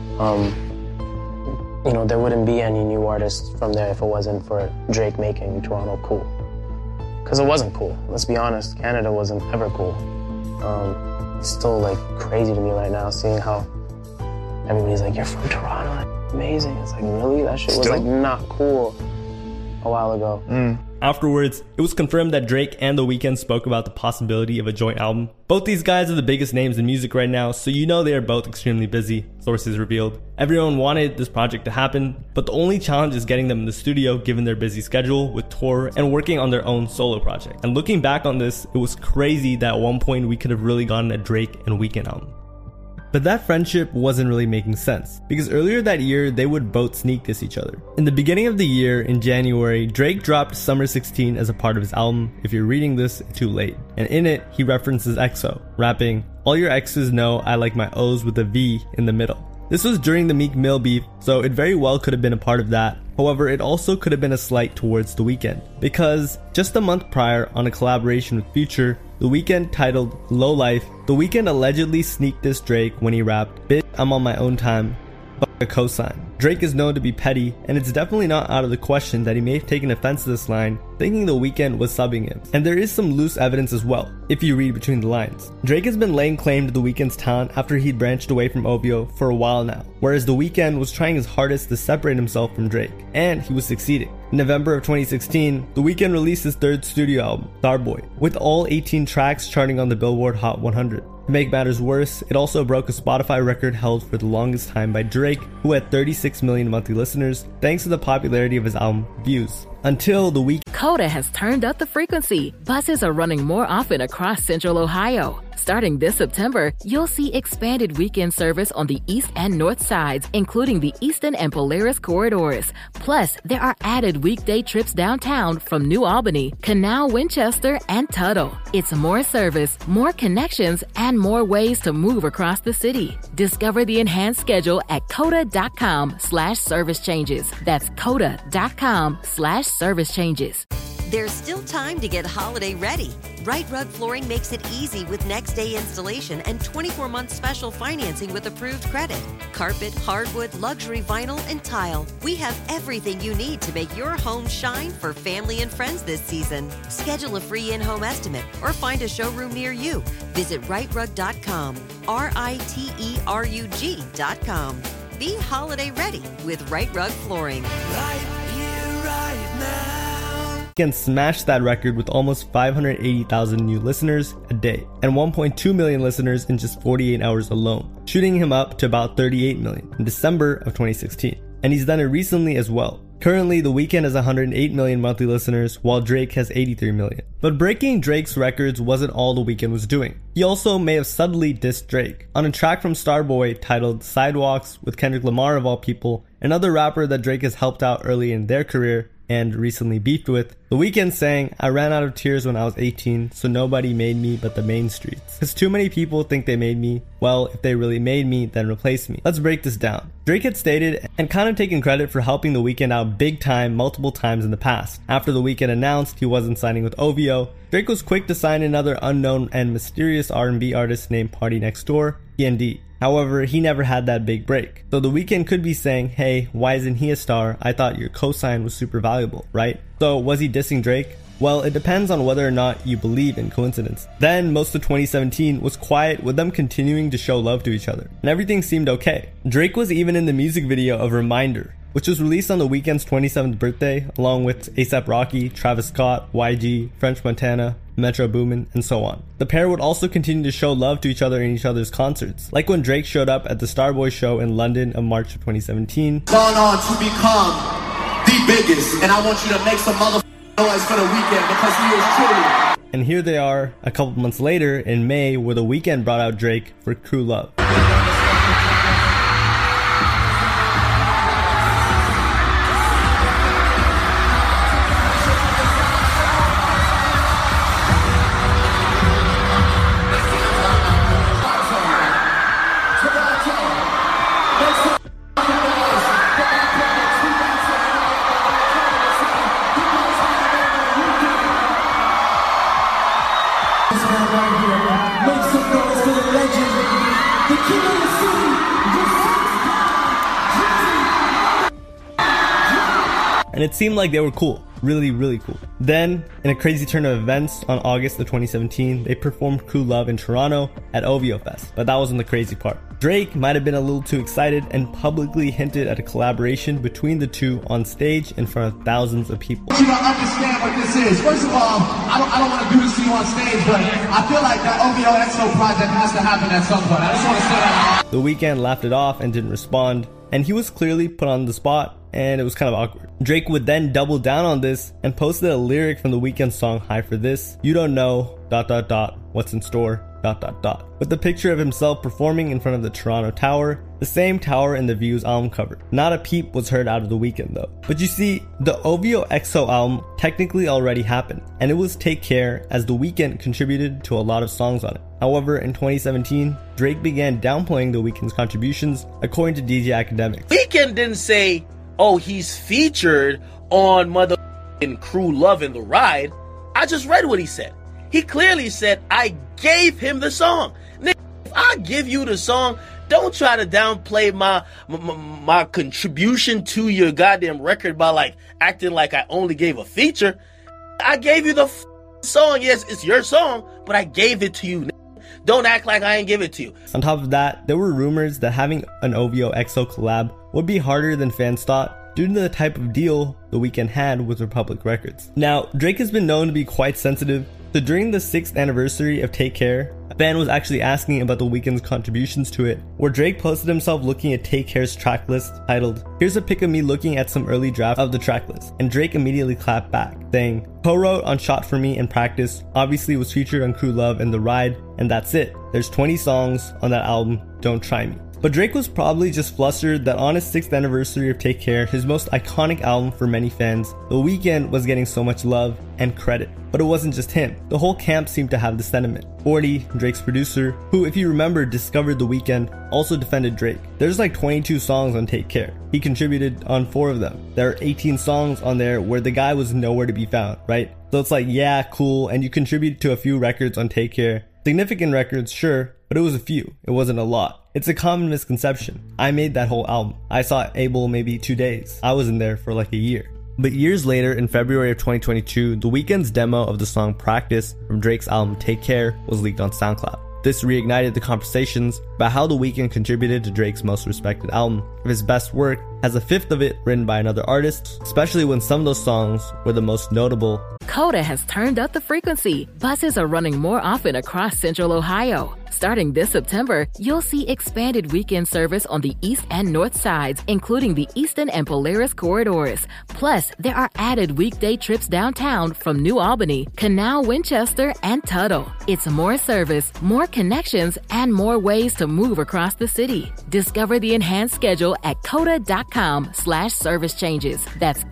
You know, there wouldn't be any new artists from there if it wasn't for Drake making Toronto cool. Because it wasn't cool. Let's be honest. Canada wasn't ever cool. It's still like crazy to me right now seeing how everybody's like, you're from Toronto. That's amazing. It's like, really? That shit was like not cool a while ago. Afterwards, it was confirmed that Drake and The Weeknd spoke about the possibility of a joint album. Both these guys are the biggest names in music right now, so you know they are both extremely busy, sources revealed. Everyone wanted this project to happen, but the only challenge is getting them in the studio given their busy schedule with tour and working on their own solo project. And looking back on this, it was crazy that at one point we could have really gotten a Drake and Weeknd album. But that friendship wasn't really making sense, because earlier that year, they would both sneak diss each other. In the beginning of the year, in January, Drake dropped Summer 16 as a part of his album, If You're Reading This, It's Too Late. And in it, he references EXO, rapping, "All your exes know I like my O's with a V in the middle." This was during the Meek Mill beef, so it very well could have been a part of that. However, it also could have been a slight towards The Weeknd, because just a month prior, on a collaboration with Future, The Weeknd titled Low Life, The Weeknd allegedly sneak dissed Drake when he rapped, "Bitch, I'm on my own time, fuck a cosign." Drake is known to be petty, and it's definitely not out of the question that he may have taken offense to this line, thinking The Weeknd was subbing him. And there is some loose evidence as well, if you read between the lines. Drake has been laying claim to The Weeknd's talent after he'd branched away from OVO for a while now, whereas The Weeknd was trying his hardest to separate himself from Drake, and he was succeeding. In November of 2016, The Weeknd released his third studio album, Starboy, with all 18 tracks charting on the Billboard Hot 100. To make matters worse, it also broke a Spotify record held for the longest time by Drake, who had 36 million monthly listeners, thanks to the popularity of his album, Views. Until the week. Coda has turned up the frequency. Buses are running more often across Central Ohio. Starting this September, you'll see expanded weekend service on the east and north sides, including the Eastern and Polaris corridors. Plus, there are added weekday trips downtown from New Albany, Canal, Winchester, and Tuttle. It's more service, more connections, and more ways to move across the city. Discover the enhanced schedule at coda.com/service changes. That's coda.com/service changes. There's still time to get holiday ready. Right Rug Flooring makes it easy with next day installation and 24-month special financing with approved credit. Carpet, hardwood, luxury vinyl, and tile. We have everything you need to make your home shine for family and friends this season. Schedule a free in-home estimate or find a showroom near you. Visit rightrug.com, RITERUG.com. Be holiday ready with Right Rug Flooring. Right here, right now. Weeknd smashed that record with almost 580,000 new listeners a day and 1.2 million listeners in just 48 hours alone, shooting him up to about 38 million in December of 2016. And he's done it recently as well. Currently, The Weeknd has 108 million monthly listeners, while Drake has 83 million. But breaking Drake's records wasn't all The Weeknd was doing. He also may have subtly dissed Drake. On a track from Starboy titled Sidewalks with Kendrick Lamar of all people, another rapper that Drake has helped out early in their career and recently beefed with, The Weeknd sang, "I ran out of tears when I was 18, so nobody made me but the main streets. Cause too many people think they made me. Well, if they really made me, then replace me." Let's break this down. Drake had stated and kind of taken credit for helping The Weeknd out big time multiple times in the past. After The Weeknd announced he wasn't signing with OVO, Drake was quick to sign another unknown and mysterious R&B artist named Party Next Door, PND. However, he never had that big break. So The Weeknd could be saying, hey, why isn't he a star? I thought your cosign was super valuable, right? So was he dissing Drake? Well, it depends on whether or not you believe in coincidence. Then, most of 2017 was quiet with them continuing to show love to each other, and everything seemed okay. Drake was even in the music video of Reminder, which was released on The Weeknd's 27th birthday, along with A$AP Rocky, Travis Scott, YG, French Montana, Metro Boomin, and so on. The pair would also continue to show love to each other in each other's concerts, like when Drake showed up at the Starboy show in London in March of 2017. Gone on to become the biggest, and I want you to make some noise for The Weeknd because he is truly. And here they are a couple months later in May, where The Weeknd brought out Drake for True Love. And it seemed like they were cool. Really, really cool. Then, in a crazy turn of events, on August of 2017, they performed True Love in Toronto at OVO Fest. But that wasn't the crazy part. Drake might have been a little too excited and publicly hinted at a collaboration between the two on stage in front of thousands of people. You don't understand what this is. First of all, I don't want to do this to you on stage, but I feel like that OVO EXO project has to happen at some point. I just want to say that. The Weeknd laughed it off and didn't respond, and he was clearly put on the spot, and it was kind of awkward. Drake would then double down on this and posted a lyric from the Weeknd song High for This. You don't know, ... what's in store, ... with the picture of himself performing in front of the Toronto Tower, the same tower in the Views album cover. Not a peep was heard out of The Weeknd though. But you see, the OVO EXO album technically already happened, and it was Take Care, as The Weeknd contributed to a lot of songs on it. However, in 2017, Drake began downplaying The Weeknd's contributions, according to DJ Academics. Weeknd didn't say, oh, he's featured on motherfucking Crew Love in the Ride. I just read what he said. He clearly said, I gave him the song. Nigga, if I give you the song, don't try to downplay my contribution to your goddamn record by like acting like I only gave a feature. I gave you the song. Yes, it's your song, but I gave it to you. Don't act like I ain't give it to you. On top of that, there were rumors that having an OVO EXO collab would be harder than fans thought due to the type of deal The Weeknd had with Republic Records. Now, Drake has been known to be quite sensitive, so during the 6th anniversary of Take Care, a fan was actually asking about The Weeknd's contributions to it, where Drake posted himself looking at Take Care's track list titled, "Here's a pic of me looking at some early draft of the track list," and Drake immediately clapped back, saying, "Co-wrote on Shot For Me and Practice, obviously was featured on Crew Love and The Ride, and that's it. There's 20 songs on that album, don't try me." But Drake was probably just flustered that on his 6th anniversary of Take Care, his most iconic album for many fans, The Weeknd was getting so much love and credit. But it wasn't just him. The whole camp seemed to have the sentiment. 40, Drake's producer, who if you remember discovered The Weeknd, also defended Drake. There's like 22 songs on Take Care. He contributed on 4 of them. There are 18 songs on there where the guy was nowhere to be found, right? So it's like, yeah, cool, and you contributed to a few records on Take Care. Significant records, sure, but it was a few. It wasn't a lot. It's a common misconception. I made that whole album. I saw Abel maybe 2 days. I was in there for like a year. But years later, in February of 2022, The Weeknd's demo of the song Practice from Drake's album Take Care was leaked on SoundCloud. This reignited the conversations about how The Weeknd contributed to Drake's most respected album. If his best work has a fifth of it written by another artist, especially when some of those songs were the most notable. Coda has turned up the frequency. Buses are running more often across Central Ohio. Starting this September, you'll see expanded weekend service on the east and north sides, including the Easton and Polaris corridors. Plus, there are added weekday trips downtown from New Albany, Canal, Winchester, and Tuttle. It's more service, more connections, and more ways to move across the city. Discover the enhanced schedule at coda.com/service changes. That's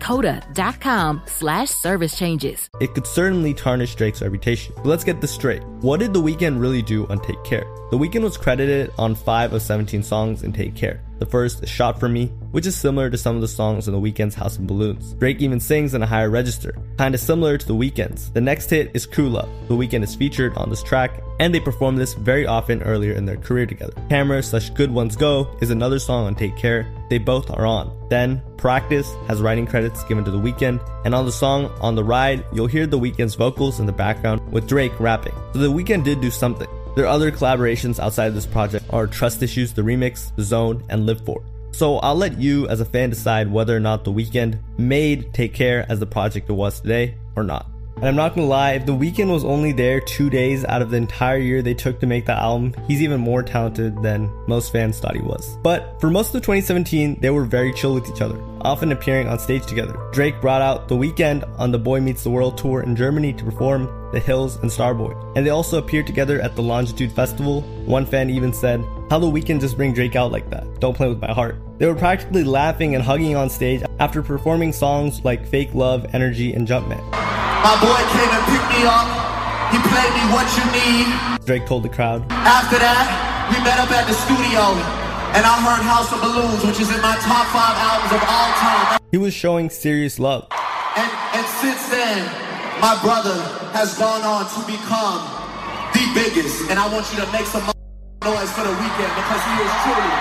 coda.com/service changes. It could certainly tarnish Drake's reputation. But let's get this straight. What did The Weeknd really do on Take Care? The Weeknd was credited on 5 of 17 songs in Take Care. The first is Shot For Me, which is similar to some of the songs in The Weeknd's House of Balloons. Drake even sings in a higher register, kinda similar to The Weeknd's. The next hit is Crew Love. The Weeknd is featured on this track, and they performed this very often earlier in their career together. Camera/Good Ones Go is another song on Take Care. They both are on. Then, Practice has writing credits given to The Weeknd, and on the song On The Ride, you'll hear The Weeknd's vocals in the background with Drake rapping. So The Weeknd did do something. Their other collaborations outside of this project are Trust Issues, The Remix, The Zone, and Live For. So I'll let you as a fan decide whether or not The Weeknd made Take Care as the project it was today or not. And I'm not gonna lie, if The Weeknd was only there 2 days out of the entire year they took to make that album, he's even more talented than most fans thought he was. But for most of 2017, they were very chill with each other, often appearing on stage together. Drake brought out The Weeknd on the Boy Meets the World tour in Germany to perform The Hills and Starboy. And they also appeared together at the Longitude Festival. One fan even said, "How The Weeknd just bring Drake out like that? Don't play with my heart." They were practically laughing and hugging on stage after performing songs like Fake Love, Energy, and Jumpman. My boy came and picked me up. He played me What You Need. Drake told the crowd. After that, we met up at the studio, and I heard House of Balloons, which is in my top 5 albums of all time. He was showing serious love. And since then, my brother has gone on to become the biggest. And I want you to make some noise for The Weeknd, because he is truly,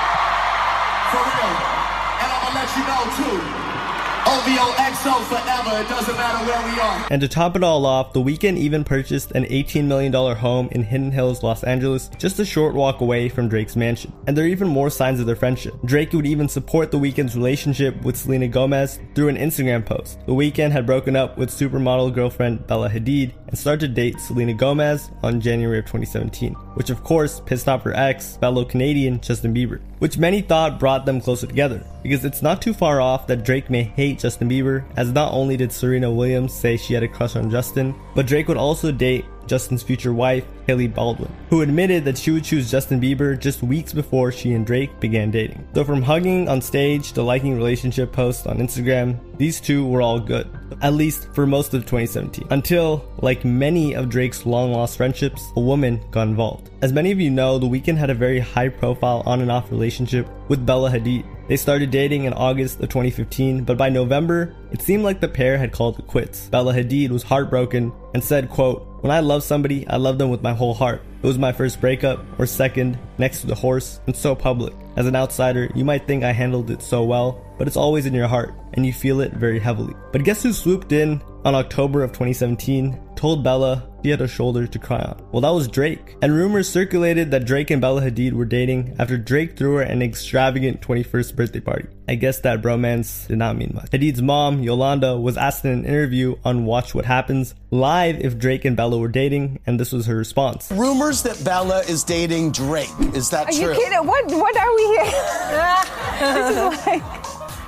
for real. And I'm gonna let you know too, OVO XO forever, it doesn't matter where we are. And to top it all off, The Weeknd even purchased an $18 million home in Hidden Hills, Los Angeles, just a short walk away from Drake's mansion. And there are even more signs of their friendship. Drake would even support The Weeknd's relationship with Selena Gomez through an Instagram post. The Weeknd had broken up with supermodel girlfriend Bella Hadid and started to date Selena Gomez on January of 2017, which of course pissed off her ex, fellow Canadian Justin Bieber, which many thought brought them closer together, because it's not too far off that Drake may hate Justin Bieber, as not only did Serena Williams say she had a crush on Justin, but Drake would also date Justin's future wife, Hailey Baldwin, who admitted that she would choose Justin Bieber just weeks before she and Drake began dating. So from hugging on stage to liking relationship posts on Instagram, these two were all good, at least for most of 2017, until, like many of Drake's long-lost friendships, a woman got involved. As many of you know, The Weeknd had a very high-profile on and off relationship with Bella Hadid. They started dating in August of 2015, but by November, it seemed like the pair had called it quits. Bella Hadid was heartbroken and said, quote, "When I love somebody, I love them with my whole heart. It was my first breakup, or second, next to the horse, and so public. As an outsider, you might think I handled it so well, but it's always in your heart, and you feel it very heavily." But guess who swooped in on October of 2017, told Bella he had a shoulder to cry on? Well, that was Drake. And rumors circulated that Drake and Bella Hadid were dating after Drake threw her an extravagant 21st birthday party. I guess that bromance did not mean much. Hadid's mom, Yolanda, was asked in an interview on Watch What Happens live if Drake and Bella were dating, and this was her response. Rumors that Bella is dating Drake. Is that true? Are you kidding? What are we here? This is like...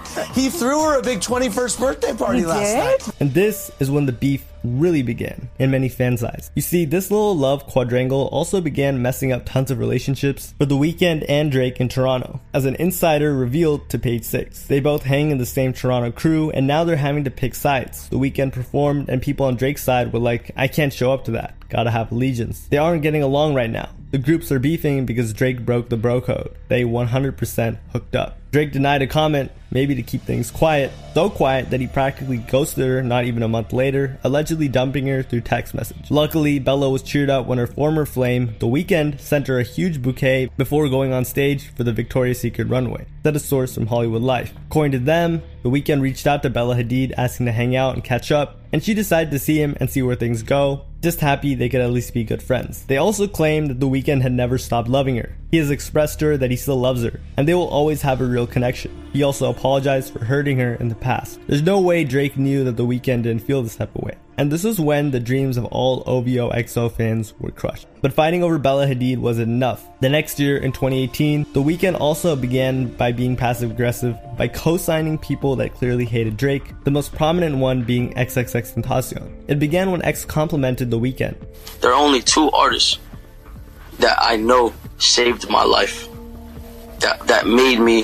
He threw her a big 21st birthday party last night. And this is when the beef really began in many fans' eyes. You see, this little love quadrangle also began messing up tons of relationships for The Weeknd and Drake in Toronto, as an insider revealed to Page Six. They both hang in the same Toronto crew, and now they're having to pick sides. The Weeknd performed, and people on Drake's side were like, I can't show up to that. Gotta have allegiance. They aren't getting along right now. The groups are beefing because Drake broke the bro code. They 100% hooked up. Drake denied a comment, maybe to keep things quiet, so quiet that he practically ghosted her not even a month later, allegedly dumping her through text message. Luckily, Bella was cheered up when her former flame, The Weeknd, sent her a huge bouquet before going on stage for the Victoria's Secret runway, said a source from Hollywood Life. According to them, The Weeknd reached out to Bella Hadid asking to hang out and catch up, and she decided to see him and see where things go, just happy they could at least be good friends. They also claimed that The Weeknd had never stopped loving her. He has expressed to her that he still loves her, and they will always have a real connection. He also apologized for hurting her in the past. There's no way Drake knew that The Weeknd didn't feel this type of way. And this was when the dreams of all OVO XO fans were crushed. But fighting over Bella Hadid wasn't enough. The next year, in 2018, The Weeknd also began by being passive-aggressive by co-signing people that clearly hated Drake, the most prominent one being XXXTentacion. It began when X complimented The Weeknd. There are only two artists that I know saved my life, that made me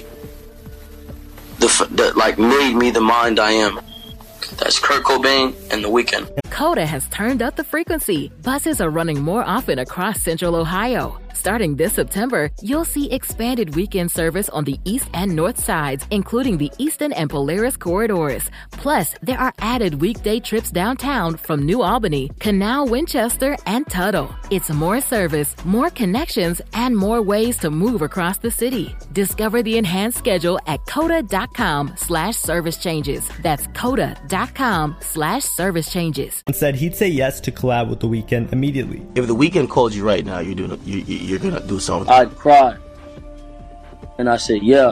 made me the mind I am. That's Kurt Cobain and The Weeknd. Coda has turned up the frequency. Buses are running more often across Central Ohio. Starting this September, you'll see expanded weekend service on the east and north sides, including the Eastern and Polaris corridors. Plus, there are added weekday trips downtown from New Albany, Canal, Winchester, and Tuttle. It's more service, more connections, and more ways to move across the city. Discover the enhanced schedule at coda.com/service changes. That's coda.com/service changes. And said he'd say yes to collab with The Weeknd immediately. If The Weeknd called you right now, you're gonna do something. I'd cry. And I said, yeah.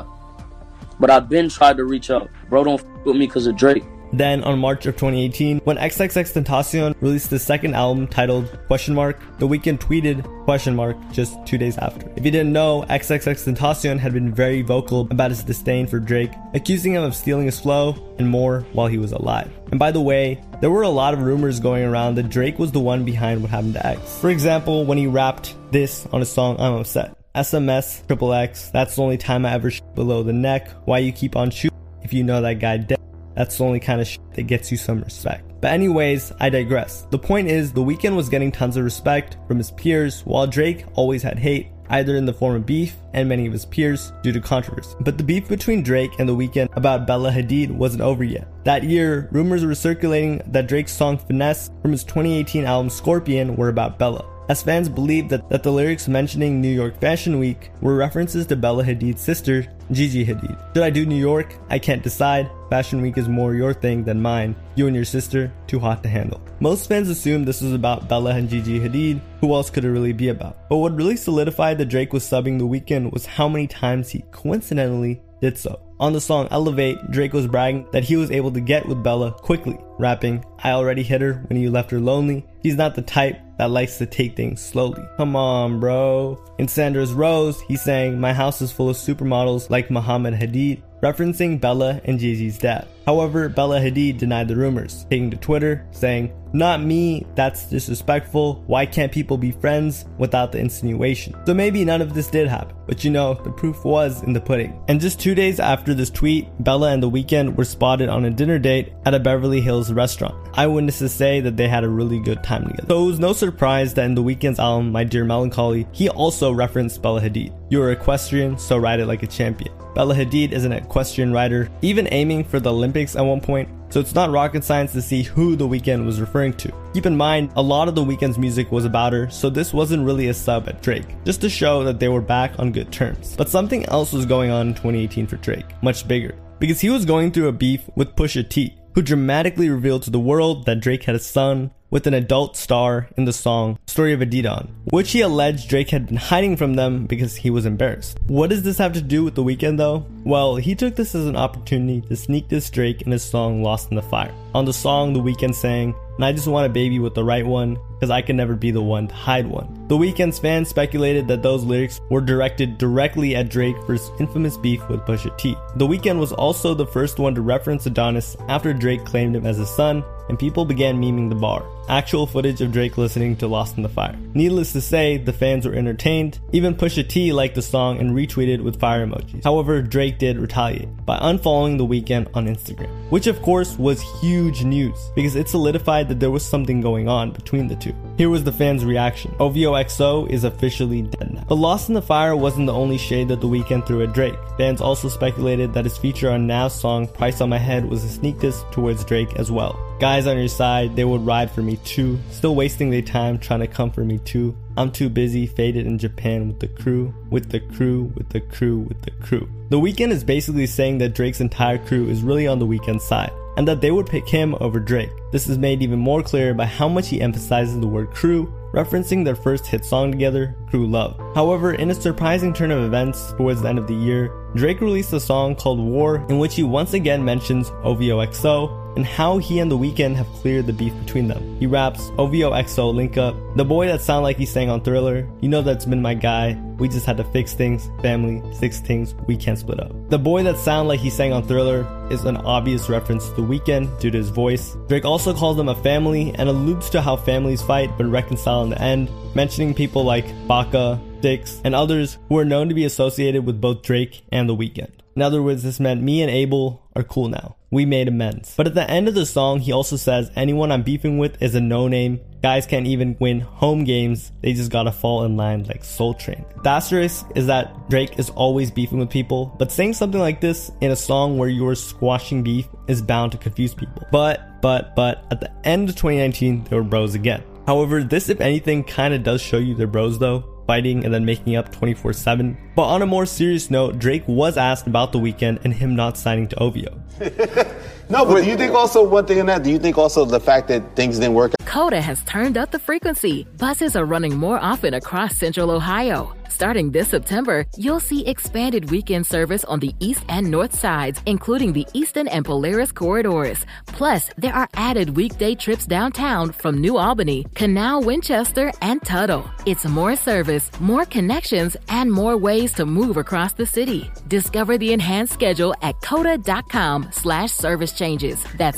But I've been tried to reach out. Bro, don't f with me because of Drake. Then on March of 2018, when XXXTentacion released his second album titled ? The Weeknd tweeted ? Just 2 days after. If you didn't know, XXXTentacion had been very vocal about his disdain for Drake, accusing him of stealing his flow and more while he was alive. And by the way, there were a lot of rumors going around that Drake was the one behind what happened to X. For example, when he rapped this on his song I'm Upset. SMS, XXX, that's the only time I ever below the neck. Why you keep on shooting if you know that guy dead? That's the only kind of that gets you some respect. But anyways, I digress. The point is, The Weeknd was getting tons of respect from his peers, while Drake always had hate, either in the form of beef and many of his peers due to controversy. But the beef between Drake and The Weeknd about Bella Hadid wasn't over yet. That year, rumors were circulating that Drake's song Finesse from his 2018 album Scorpion were about Bella, as fans believed that the lyrics mentioning New York Fashion Week were references to Bella Hadid's sister, Gigi Hadid. Should I do New York? I can't decide. Fashion Week is more your thing than mine. You and your sister, too hot to handle. Most fans assumed this was about Bella and Gigi Hadid. Who else could it really be about? But what really solidified that Drake was subbing The Weeknd was how many times he coincidentally did so. On the song Elevate, Drake was bragging that he was able to get with Bella quickly, rapping, I already hit her when you left her lonely. He's not the type that likes to take things slowly. Come on, bro. In Sandra's Rose, he sang, my house is full of supermodels like Muhammad Hadid, referencing Bella and Jay-Z's dad. However, Bella Hadid denied the rumors, taking to Twitter, saying, not me, that's disrespectful, why can't people be friends without the insinuation? So maybe none of this did happen, but you know, the proof was in the pudding. And just 2 days after this tweet, Bella and The Weeknd were spotted on a dinner date at a Beverly Hills restaurant. Eyewitnesses say that they had a really good time together. So it was no surprise that in The Weeknd's album, My Dear Melancholy, he also referenced Bella Hadid. You're equestrian, so ride it like a champion. Bella Hadid is an equestrian rider, even aiming for the Olympics at one point, so it's not rocket science to see who The Weeknd was referring to. Keep in mind, a lot of The Weeknd's music was about her, so this wasn't really a sub at Drake, just to show that they were back on good terms. But something else was going on in 2018 for Drake, much bigger, because he was going through a beef with Pusha T, who dramatically revealed to the world that Drake had a son with an adult star in the song Story of Adidon, which he alleged Drake had been hiding from them because he was embarrassed. What does this have to do with The Weeknd though? Well, he took this as an opportunity to sneak diss Drake in his song Lost in the Fire. On the song, The Weeknd sang, and I just want a baby with the right one, because I could never be the one to hide one. The Weeknd's fans speculated that those lyrics were directed directly at Drake for his infamous beef with Pusha T. The Weeknd was also the first one to reference Adonis after Drake claimed him as his son, and people began memeing the bar. Actual footage of Drake listening to Lost in the Fire. Needless to say, the fans were entertained. Even Pusha T liked the song and retweeted with fire emojis. However, Drake did retaliate by unfollowing The Weeknd on Instagram, which of course was huge news because it solidified that there was something going on between the two. Here was the fans' reaction. OVO XO is officially dead now. But Lost in the Fire wasn't the only shade that The Weeknd threw at Drake. Fans also speculated that his feature on Nav's song Price on My Head was a sneak diss towards Drake as well. Guys on your side, they would ride for me too. Still wasting their time trying to come for me too. I'm too busy, faded in Japan with the crew, with the crew, with the crew, with the crew. The Weeknd is basically saying that Drake's entire crew is really on The Weeknd's side, and that they would pick him over Drake. This is made even more clear by how much he emphasizes the word crew, referencing their first hit song together, Crew Love. However, in a surprising turn of events towards the end of the year, Drake released a song called War, in which he once again mentions OVO XO and how he and The Weeknd have cleared the beef between them. He raps, OVO XO link up, the boy that sound like he sang on Thriller, you know that's been my guy, we just had to fix things, family, 6 things, we can't split up. The boy that sound like he sang on Thriller is an obvious reference to The Weeknd due to his voice. Drake also calls them a family and alludes to how families fight but reconcile in the end, mentioning people like Baka, Six, and others who are known to be associated with both Drake and The Weeknd. In other words, this meant me and Abel are cool now. We made amends. But at the end of the song, he also says, anyone I'm beefing with is a no-name. Guys can't even win home games. They just gotta fall in line like Soul Train. The asterisk is that Drake is always beefing with people, but saying something like this in a song where you're squashing beef is bound to confuse people. But at the end of 2019, they were bros again. However, this, if anything, kinda does show you they're bros though, fighting and then making up 24/7. But on a more serious note, Drake was asked about The Weeknd and him not signing to OVO. No, but do you think also one thing in that, do you think also the fact that things didn't work? Coda has turned up the frequency. Buses are running more often across Central Ohio. Starting this September, you'll see expanded weekend service on the east and north sides, including the Eastern and Polaris corridors. Plus, there are added weekday trips downtown from New Albany, Canal, Winchester, and Tuttle. It's more service, more connections, and more ways to move across the city. Discover the enhanced schedule at coda.com/service changes. That's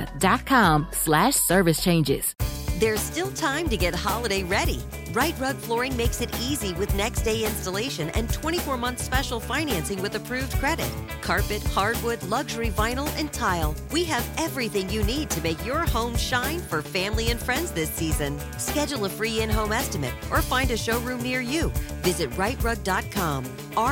coda.com/service changes. There's still time to get holiday ready. Right Rug Flooring makes it easy with next day installation and 24-month special financing with approved credit. Carpet, hardwood, luxury vinyl, and tile. We have everything you need to make your home shine for family and friends this season. Schedule a free in-home estimate or find a showroom near you. Visit rightrug.com,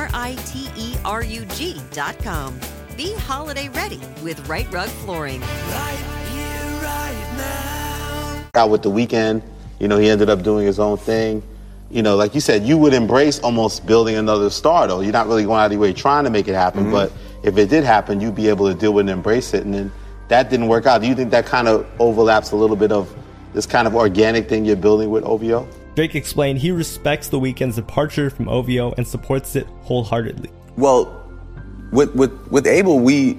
RITERUG.com. Be holiday ready with Right Rug Flooring. Right here, right now. Out with The Weeknd, you know, he ended up doing his own thing. You know, like you said, you would embrace almost building another star, though. You're not really going out of your way trying to make it happen, but if it did happen, you'd be able to deal with it and embrace it, and then that didn't work out. Do you think that kind of overlaps a little bit of this kind of organic thing you're building with OVO? Drake explained he respects The Weeknd's departure from OVO and supports it wholeheartedly. Well, with Abel, we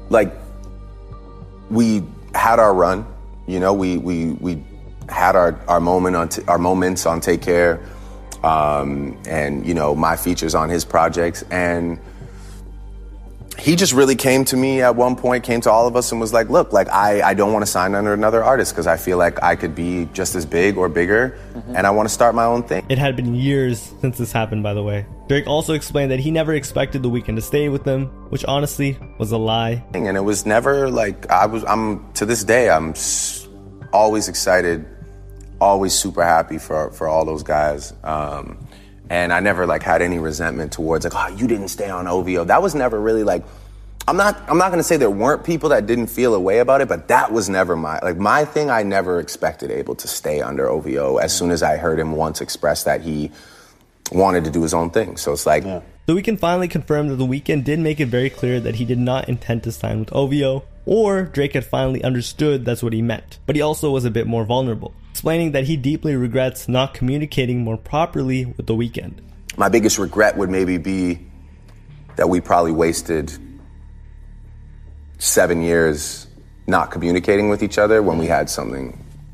had our run. You know, we had our moments on Take Care, and you know, my features on his projects, and he just really came to me at one point, came to all of us and was like, look, like I don't want to sign under another artist because I feel like I could be just as big or bigger, and I want to start my own thing. It had been years since this happened, by the way. Drake also explained that he never expected The Weeknd to stay with them, which honestly was a lie. And it was never like, I'm to this day, I'm always excited, always super happy for all those guys. And I never like had any resentment towards like, oh, you didn't stay on OVO. That was never really like, I'm not gonna say there weren't people that didn't feel a way about it, but that was never my thing. I never expected Abel to stay under OVO as soon as I heard him once express that he wanted to do his own thing. So it's like, The Weeknd finally confirmed that The Weeknd did make it very clear that he did not intend to sign with OVO, or Drake had finally understood that's what he meant. But he also was a bit more vulnerable, explaining that he deeply regrets not communicating more properly with The Weeknd. My biggest regret would maybe be that we probably wasted 7 years not communicating with each other when we had something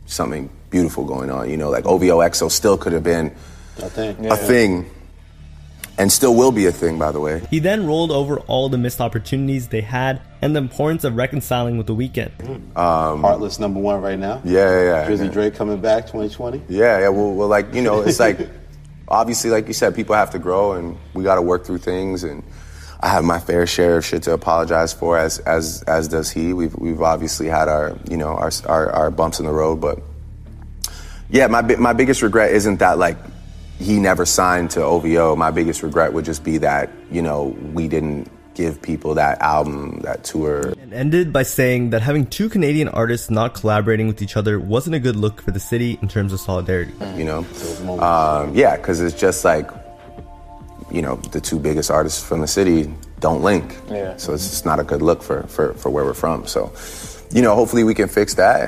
something beautiful going on. You know, like OVO XO still could have been a thing. And still will be a thing, by the way. He then rolled over all the missed opportunities they had and the importance of reconciling with The Weeknd. Heartless #1 right now. Yeah. Drizzy Drake coming back 2020. Yeah. Well, like, you know, it's like, obviously, like you said, people have to grow and we got to work through things. And I have my fair share of shit to apologize for, as does he. We've obviously had our, you know, our bumps in the road. But yeah, my biggest regret isn't that, like, he never signed to OVO. My biggest regret would just be that, you know, we didn't give people that album, that tour. And ended by saying that having two Canadian artists not collaborating with each other wasn't a good look for the city in terms of solidarity. You know? Yeah, because it's just like, you know, the two biggest artists from the city don't link. Yeah. So it's just not a good look for where we're from. So, you know, hopefully we can fix that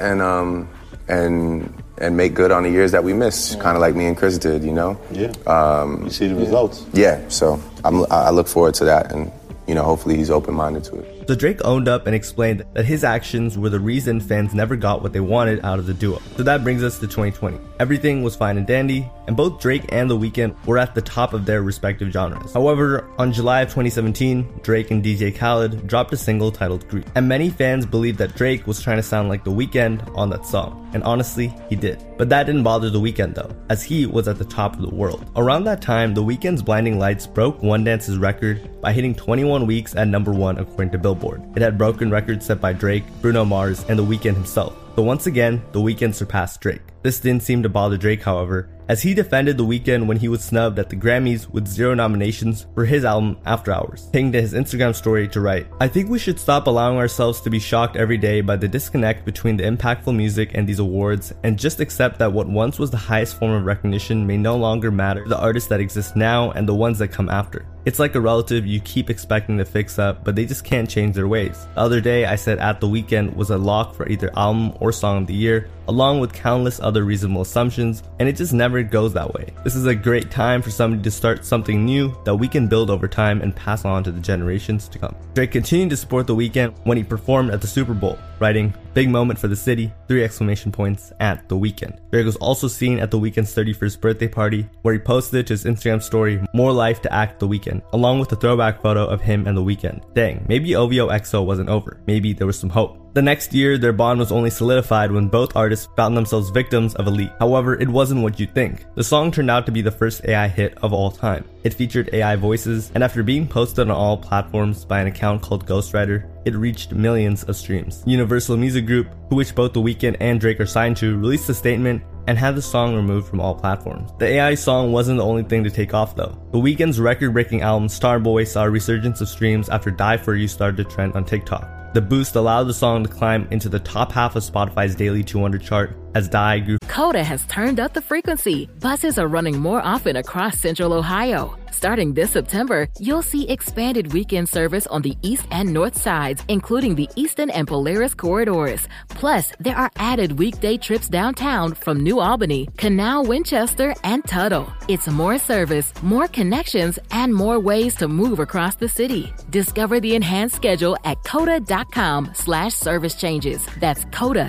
and make good on the years that we missed, kind of like me and Chris did, you know? Yeah. You see the results. Yeah, so I look forward to that, and, you know, hopefully he's open-minded to it. So Drake owned up and explained that his actions were the reason fans never got what they wanted out of the duo. So that brings us to 2020. Everything was fine and dandy, and both Drake and The Weeknd were at the top of their respective genres. However, on July of 2017, Drake and DJ Khaled dropped a single titled Grief. And many fans believed that Drake was trying to sound like The Weeknd on that song. And honestly, he did. But that didn't bother The Weeknd though, as he was at the top of the world. Around that time, The Weeknd's Blinding Lights broke One Dance's record by hitting 21 weeks at #1 according to Billboard. It had broken records set by Drake, Bruno Mars, and The Weeknd himself. But once again, The Weeknd surpassed Drake. This didn't seem to bother Drake, however, as he defended The Weeknd when he was snubbed at the Grammys with 0 nominations for his album After Hours, taking to his Instagram story to write, "I think we should stop allowing ourselves to be shocked every day by the disconnect between the impactful music and these awards, and just accept that what once was the highest form of recognition may no longer matter to the artists that exist now and the ones that come after. It's like a relative you keep expecting to fix up, but they just can't change their ways. The other day I said At The Weeknd was a lock for either album or song of the year, along with countless other reasonable assumptions, and it just never goes that way. This is a great time for somebody to start something new that we can build over time and pass on to the generations to come." Drake continued to support The Weeknd when he performed at the Super Bowl, writing, "Big moment for the city, 3 exclamation points at The Weeknd." Drake was also seen at The Weeknd's 31st birthday party, where he posted to his Instagram story, "More life to act The Weeknd," along with a throwback photo of him and The Weeknd. Dang, maybe OVO XO wasn't over. Maybe there was some hope. The next year, their bond was only solidified when both artists found themselves victims of a leak. However, it wasn't what you'd think. The song turned out to be the first AI hit of all time. It featured AI voices, and after being posted on all platforms by an account called Ghostwriter, it reached millions of streams. Universal Music Group, to which both The Weeknd and Drake are signed to, released a statement and had the song removed from all platforms. The AI song wasn't the only thing to take off though. The Weeknd's record-breaking album Starboy saw a resurgence of streams after Die For You started to trend on TikTok. The boost allowed the song to climb into the top half of Spotify's daily 200 chart as Die grew. Coda has turned up the frequency. Buses are running more often across Central Ohio. Starting this September, you'll see expanded weekend service on the east and north sides, including the Eastern and Polaris corridors. Plus, there are added weekday trips downtown from New Albany, Canal, Winchester, and Tuttle. It's more service, more connections, and more ways to move across the city. Discover the enhanced schedule at coda.com/service changes. That's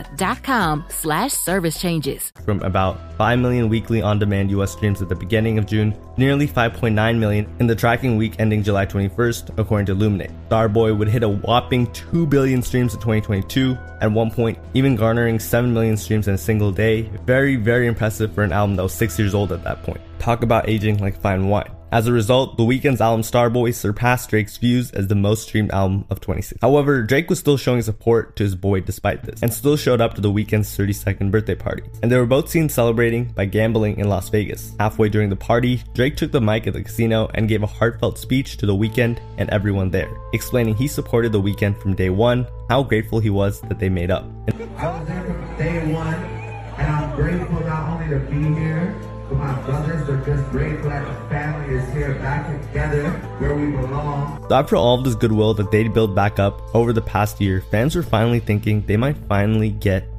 coda.com/service changes. From about 5 million weekly on-demand US streams at the beginning of June, nearly 5.9 million in the tracking week ending July 21st, according to Luminate. Starboy would hit a whopping 2 billion streams in 2022, at one point even garnering 7 million streams in a single day. Very, very impressive for an album that was 6 years old at that point. Talk about aging like fine wine. As a result, The Weeknd's album Starboy surpassed Drake's views as the most streamed album of 2016. However, Drake was still showing support to his boy despite this, and still showed up to The Weeknd's 32nd birthday party. And they were both seen celebrating by gambling in Las Vegas. Halfway during the party, Drake took the mic at the casino and gave a heartfelt speech to The Weeknd and everyone there, explaining he supported The Weeknd from day one, how grateful he was that they made up. I was there from day one, and I'm grateful not only to be here, but my brothers are just grateful that the family is here back together where we belong. So after all of this goodwill that they'd built back up over the past year, fans were finally thinking they might finally get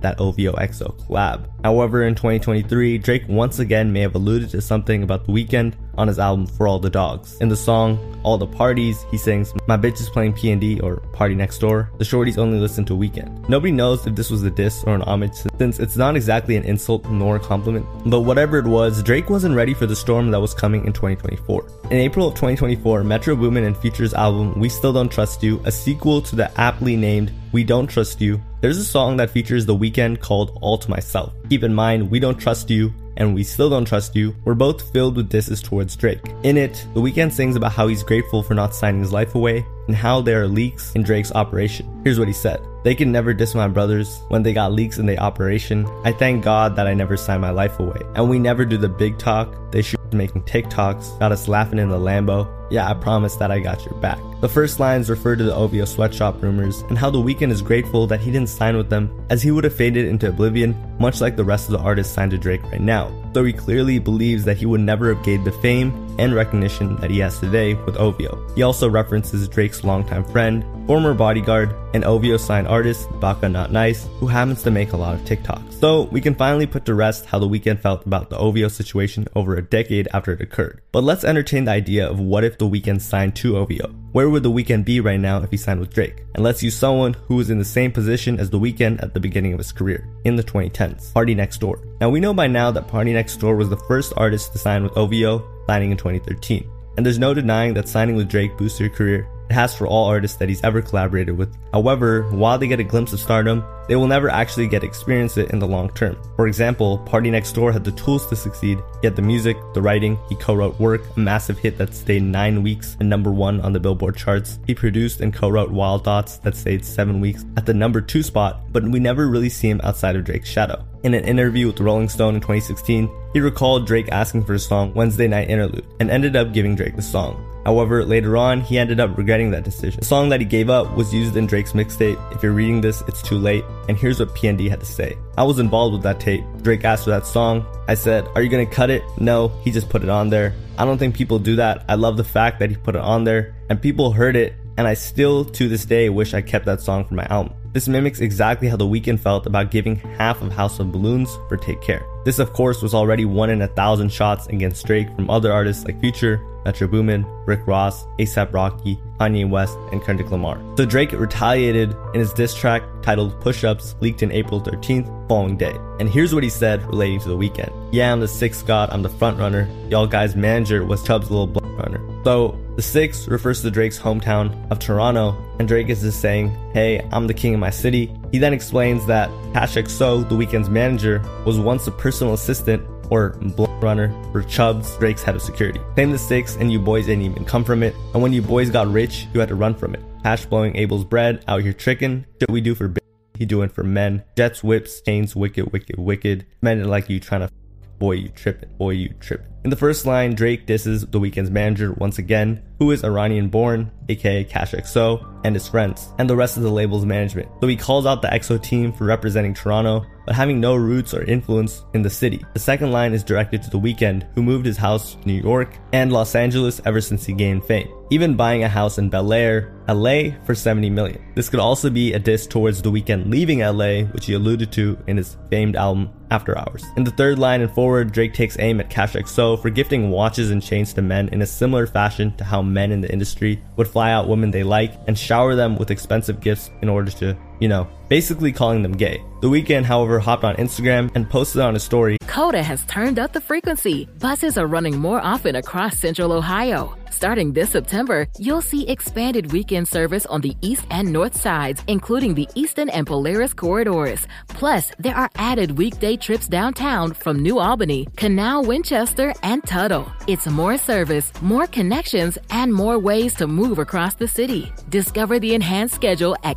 that OVO EXO collab. However, in 2023, Drake once again may have alluded to something about The Weeknd on his album For All the Dogs. In the song All the Parties, he sings, "My bitch is playing P&D, or Party Next Door. The shorties only listen to Weeknd." Nobody knows if this was a diss or an homage, since it's not exactly an insult nor a compliment. But whatever it was, Drake wasn't ready for the storm that was coming in 2024. In April of 2024, Metro Boomin and Future's album We Still Don't Trust You, a sequel to the aptly named We Don't Trust You, there's a song that features The Weeknd called All to Myself. Keep in mind, We Don't Trust You and We Still Don't Trust You were both filled with disses towards Drake. In it, The Weeknd sings about how he's grateful for not signing his life away and how there are leaks in Drake's operation. Here's what he said. "They can never diss my brothers when they got leaks in their operation. I thank God that I never signed my life away. And we never do the big talk. They should be making TikToks, got us laughing in the Lambo. Yeah, I promise that I got your back." The first lines refer to the OVO sweatshop rumors and how The Weeknd is grateful that he didn't sign with them, as he would have faded into oblivion, much like the rest of the artists signed to Drake right now. Though he clearly believes that he would never have gained the fame and recognition that he has today with OVO. He also references Drake's longtime friend, former bodyguard, and OVO signed artist Baka Not Nice, who happens to make a lot of TikToks. So we can finally put to rest how The Weeknd felt about the OVO situation over a decade after it occurred. But let's entertain the idea of what if The Weeknd signed to OVO. Where would The Weeknd be right now if he signed with Drake? And let's use someone who was in the same position as The Weeknd at the beginning of his career, in the 2010s, Party Next Door. Now we know by now that Party Next Door was the first artist to sign with OVO, signing in 2013. And there's no denying that signing with Drake boosts your career. It has for all artists that he's ever collaborated with. However, while they get a glimpse of stardom, they will never actually get to experience it in the long term. For example, Party Next Door had the tools to succeed. He had the music, the writing, he co-wrote Work, a massive hit that stayed 9 weeks and #1 on the Billboard charts. He produced and co-wrote Wild Thoughts that stayed 7 weeks at the #2 spot, but we never really see him outside of Drake's shadow. In an interview with Rolling Stone in 2016, he recalled Drake asking for a song Wednesday Night Interlude and ended up giving Drake the song. However, later on, he ended up regretting that decision. The song that he gave up was used in Drake's mixtape, If You're Reading This, It's Too Late, and here's what P&D had to say. "I was involved with that tape. Drake asked for that song. I said, are you gonna cut it? No, he just put it on there. I don't think people do that. I love the fact that he put it on there, and people heard it, and I still, to this day, wish I kept that song for my album." This mimics exactly how The Weeknd felt about giving half of House of Balloons for Take Care. This, of course, was already 1 in 1,000 shots against Drake from other artists like Future, Metro Boomin, Rick Ross, A$AP Rocky, Kanye West, and Kendrick Lamar. So Drake retaliated in his diss track titled Push-Ups, leaked in April 13th, following day. And here's what he said relating to The Weeknd. "Yeah, I'm the sixth god, I'm the front runner. Y'all guys' manager was Chubb's little blood runner." So the six refers to Drake's hometown of Toronto, and Drake is just saying, "Hey, I'm the king of my city." He then explains that Cash XO, The Weeknd's manager, was once a personal assistant or blunt runner for Chubbs, Drake's head of security. Claim the six and you boys didn't even come from it. And when you boys got rich, you had to run from it. Cash blowing Abel's bread, out here tricking. Shit we do for bitch, he doing for men. Jets, whips, chains, wicked, wicked, wicked. Men like you trying to boy you trippin', boy you trippin'. In the first line, Drake disses The Weeknd's manager once again, who is Iranian born, aka Cash XO, and his friends, and the rest of the label's management. So he calls out the XO team for representing Toronto, but having no roots or influence in the city. The second line is directed to The Weeknd, who moved his house to New York and Los Angeles ever since he gained fame, even buying a house in Bel Air, LA for $70 million. This could also be a diss towards The Weeknd leaving LA, which he alluded to in his famed album After Hours. In the third line and forward, Drake takes aim at Cash XO for gifting watches and chains to men in a similar fashion to how men in the industry would fly out women they like and shower them with expensive gifts in order to, basically calling them gay. The Weeknd, however, hopped on Instagram and posted on his story, Coda has turned up the frequency. Buses are running more often across Central Ohio. Starting this September, you'll see expanded weekend service on the east and north sides, including the Eastern and Polaris corridors. Plus, there are added weekday trips downtown from New Albany, Canal, Winchester, and Tuttle. It's more service, more connections, and more ways to move across the city. Discover the enhanced schedule at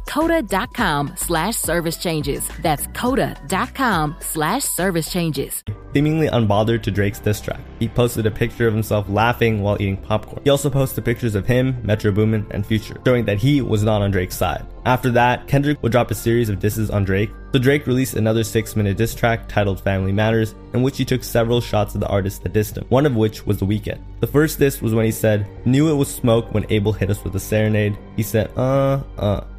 coda.com/service changes. That's coda.com/service changes. Seemingly unbothered to Drake's diss track. He posted a picture of himself laughing while eating popcorn. He also posted pictures of him, Metro Boomin, and Future, showing that he was not on Drake's side. After that, Kendrick would drop a series of disses on Drake, so Drake released another 6-minute diss track titled Family Matters, in which he took several shots at the artist that dissed him, one of which was The Weeknd. The first diss was when he said, "Knew it was smoke when Abel hit us with a serenade." He said,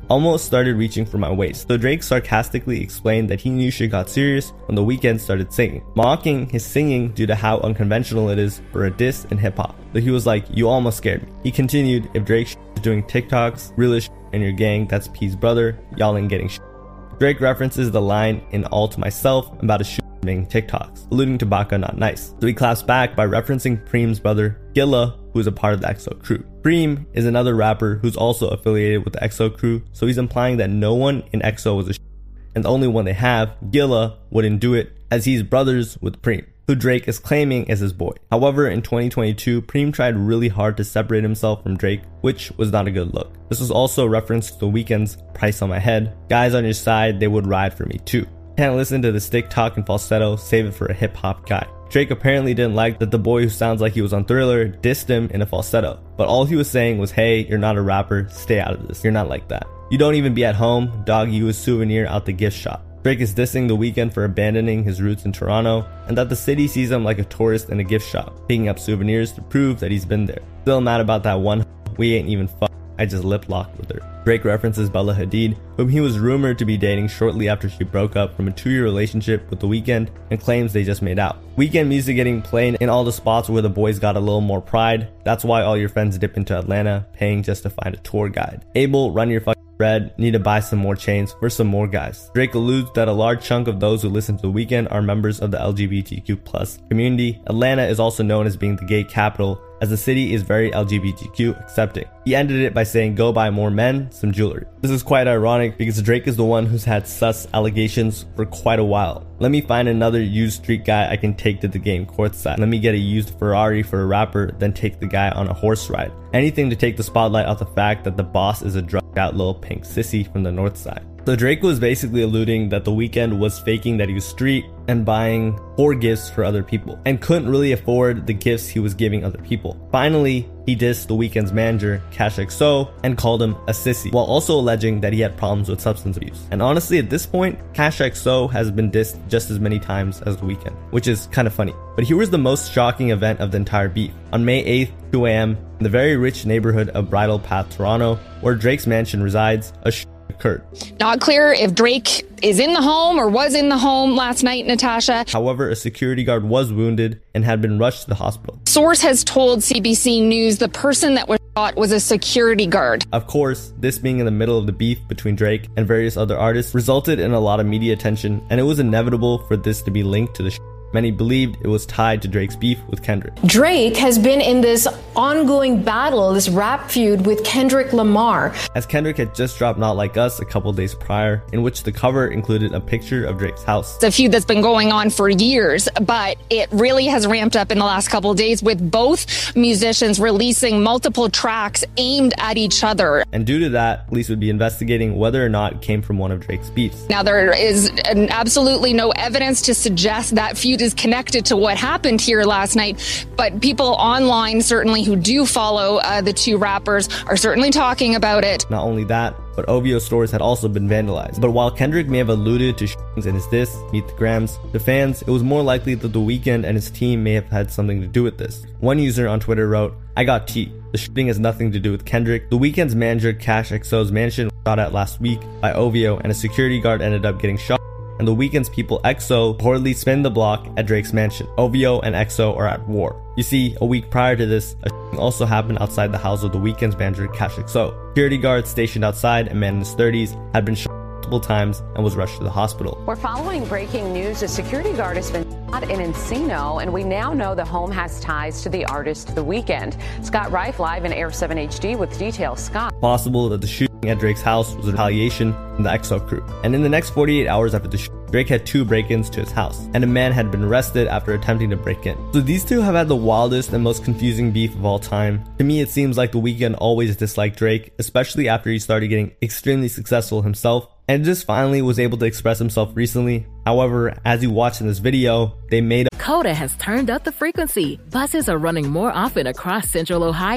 almost started reaching for my waist. So Drake sarcastically explained that he knew shit got serious when The Weeknd started singing, mocking his singing due to how unconventional it is for a diss in hip-hop. So he was like, "You almost scared me." He continued, "If Drake is doing TikToks, realist and your gang, that's P's brother, y'all ain't getting shit." Drake references the line in All to Myself about his making TikToks, alluding to Baka Not Nice. So he claps back by referencing Preem's brother, Gilla, who is a part of the EXO crew. Preem is another rapper who's also affiliated with the EXO crew, so he's implying that no one in EXO was a and the only one they have, Gilla, wouldn't do it, as he's brothers with Preem, who Drake is claiming is his boy. However, in 2022, Preem tried really hard to separate himself from Drake, which was not a good look. This was also a reference to The Weeknd's Price on My Head. Guys on your side, they would ride for me too. Can't listen to the stick talk and falsetto, save it for a hip-hop guy. Drake apparently didn't like that the boy who sounds like he was on Thriller dissed him in a falsetto, but all he was saying was, "Hey, you're not a rapper, stay out of this, you're not like that. You don't even be at home, dog you a souvenir out the gift shop." Drake is dissing The Weeknd for abandoning his roots in Toronto, and that the city sees him like a tourist in a gift shop, picking up souvenirs to prove that he's been there. Still mad about that one, "We ain't even fuck, I just lip-locked with her." Drake references Bella Hadid, whom he was rumored to be dating shortly after she broke up from a 2-year relationship with The Weeknd, and claims they just made out. Weeknd music getting played in all the spots where the boys got a little more pride. That's why all your friends dip into Atlanta, paying just to find a tour guide. Abel, run your fucking bread, need to buy some more chains for some more guys. Drake alludes that a large chunk of those who listen to The Weeknd are members of the LGBTQ+ community. Atlanta is also known as being the gay capital, as the city is very LGBTQ accepting. He ended it by saying, "Go buy more men some jewelry." This is quite ironic because Drake is the one who's had sus allegations for quite a while. "Let me find another used street guy I can take to the game courtside. Let me get a used Ferrari for a rapper, then take the guy on a horse ride." Anything to take the spotlight off the fact that the boss is a drugged out little pink sissy from the north side. So Drake was basically alluding that The Weeknd was faking that he was street and buying poor gifts for other people, and couldn't really afford the gifts he was giving other people. Finally, he dissed The Weeknd's manager, Cash XO, and called him a sissy, while also alleging that he had problems with substance abuse. And honestly, at this point, Cash XO has been dissed just as many times as The Weeknd, which is kind of funny. But here was the most shocking event of the entire beef. On May 8th, 2 a.m., in the very rich neighborhood of Bridle Path, Toronto, where Drake's mansion resides, a occurred. Not clear if Drake is in the home or was in the home last night, Natasha. However, a security guard was wounded and had been rushed to the hospital. Source has told CBC News the person that was shot was a security guard. Of course, this being in the middle of the beef between Drake and various other artists resulted in a lot of media attention, and it was inevitable for this to be linked to the Many believed it was tied to Drake's beef with Kendrick. Drake has been in this ongoing battle, this rap feud with Kendrick Lamar. As Kendrick had just dropped Not Like Us a couple days prior, in which the cover included a picture of Drake's house. It's a feud that's been going on for years, but it really has ramped up in the last couple of days with both musicians releasing multiple tracks aimed at each other. And due to that, police would be investigating whether or not it came from one of Drake's beefs. Now, there is absolutely no evidence to suggest that feud is connected to what happened here last night, but people online certainly who do follow the two rappers are certainly talking about it. Not only that, but OVO stores had also been vandalized. But while Kendrick may have alluded to shootings in his diss, Meet the Grams, to fans, it was more likely that The Weeknd and his team may have had something to do with this. One user on Twitter wrote, "I got tea. The shooting has nothing to do with Kendrick. The Weeknd's manager Cash XO's mansion was shot at last week by OVO, and a security guard ended up getting shot. And The Weeknd's people EXO reportedly spin the block at Drake's mansion. OVO and EXO are at war." You see, a week prior to this, a shooting also happened outside the house of The Weeknd's manager Cash XO. Security guards stationed outside, a man in his 30s, had been shot multiple times and was rushed to the hospital. We're following breaking news. A security guard has been shot in Encino, and we now know the home has ties to the artist The Weeknd. Scott Reif live in Air 7 HD with details. Scott. Possible that the shooting at Drake's house was a retaliation from the EXO crew. And in the next 48 hours after the shooting, Drake had 2 break-ins to his house, and a man had been arrested after attempting to break in. So these two have had the wildest and most confusing beef of all time. To me, it seems like The Weeknd always disliked Drake, especially after he started getting extremely successful himself, and just finally was able to express himself recently. However, as you watch in this video, they made Coda has turned up the frequency. Buses are running more often across Central Ohio.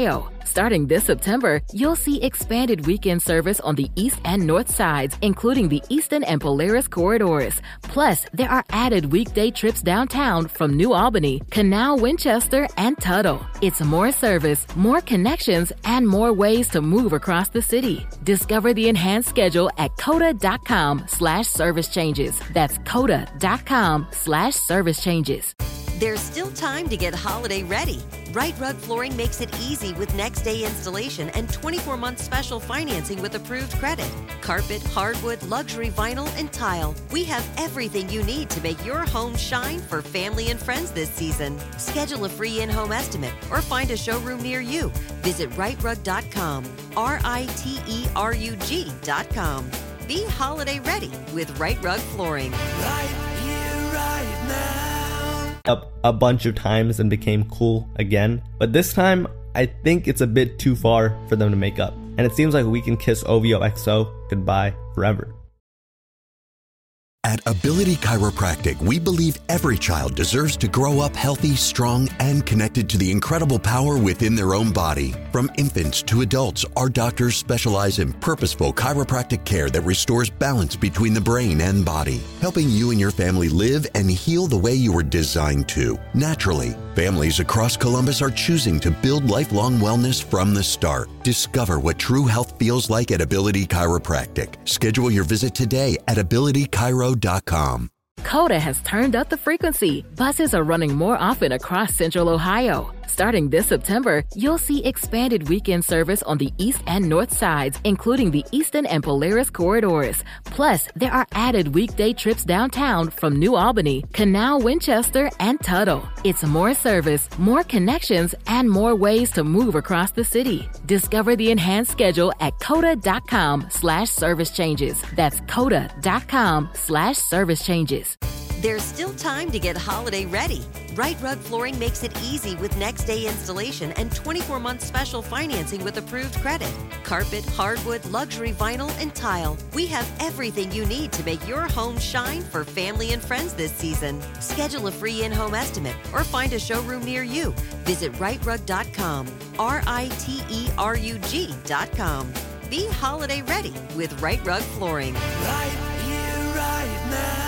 Starting this September, you'll see expanded weekend service on the east and north sides, including the Eastern and Polaris corridors. Plus, there are added weekday trips downtown from New Albany, Canal, Winchester, and Tuttle. It's more service, more connections, and more ways to move across the city. Discover the enhanced schedule at coda.com/service changes. That's coda.com/service changes. There's still time to get holiday ready. Right Rug Flooring makes it easy with next day installation and 24-month special financing with approved credit. Carpet, hardwood, luxury vinyl, and tile. We have everything you need to make your home shine for family and friends this season. Schedule a free in-home estimate or find a showroom near you. Visit rightrug.com, RITERUG.com. Be holiday ready with Right Rug Flooring. Right here, right now. Up a bunch of times and became cool again, but this time I think it's a bit too far for them to make up, and it seems like we can kiss OVO XO goodbye forever. At Ability Chiropractic, we believe every child deserves to grow up healthy, strong, and connected to the incredible power within their own body. From infants to adults, our doctors specialize in purposeful chiropractic care that restores balance between the brain and body, helping you and your family live and heal the way you were designed to, naturally. Families across Columbus are choosing to build lifelong wellness from the start. Discover what true health feels like at Ability Chiropractic. Schedule your visit today at abilitychiro.com. Coda has turned up the frequency. Buses are running more often across Central Ohio. Starting this September, you'll see expanded weekend service on the east and north sides, including the Eastern and Polaris corridors. Plus, there are added weekday trips downtown from New Albany, Canal, Winchester, and Tuttle. It's more service, more connections, and more ways to move across the city. Discover the enhanced schedule at coda.com/service changes. That's coda.com/service changes. There's still time to get holiday ready. Right Rug Flooring makes it easy with next day installation and 24-month special financing with approved credit. Carpet, hardwood, luxury vinyl, and tile. We have everything you need to make your home shine for family and friends this season. Schedule a free in-home estimate or find a showroom near you. Visit rightrug.com, RITERUG.com. Be holiday ready with Right Rug Flooring. Right here, right now.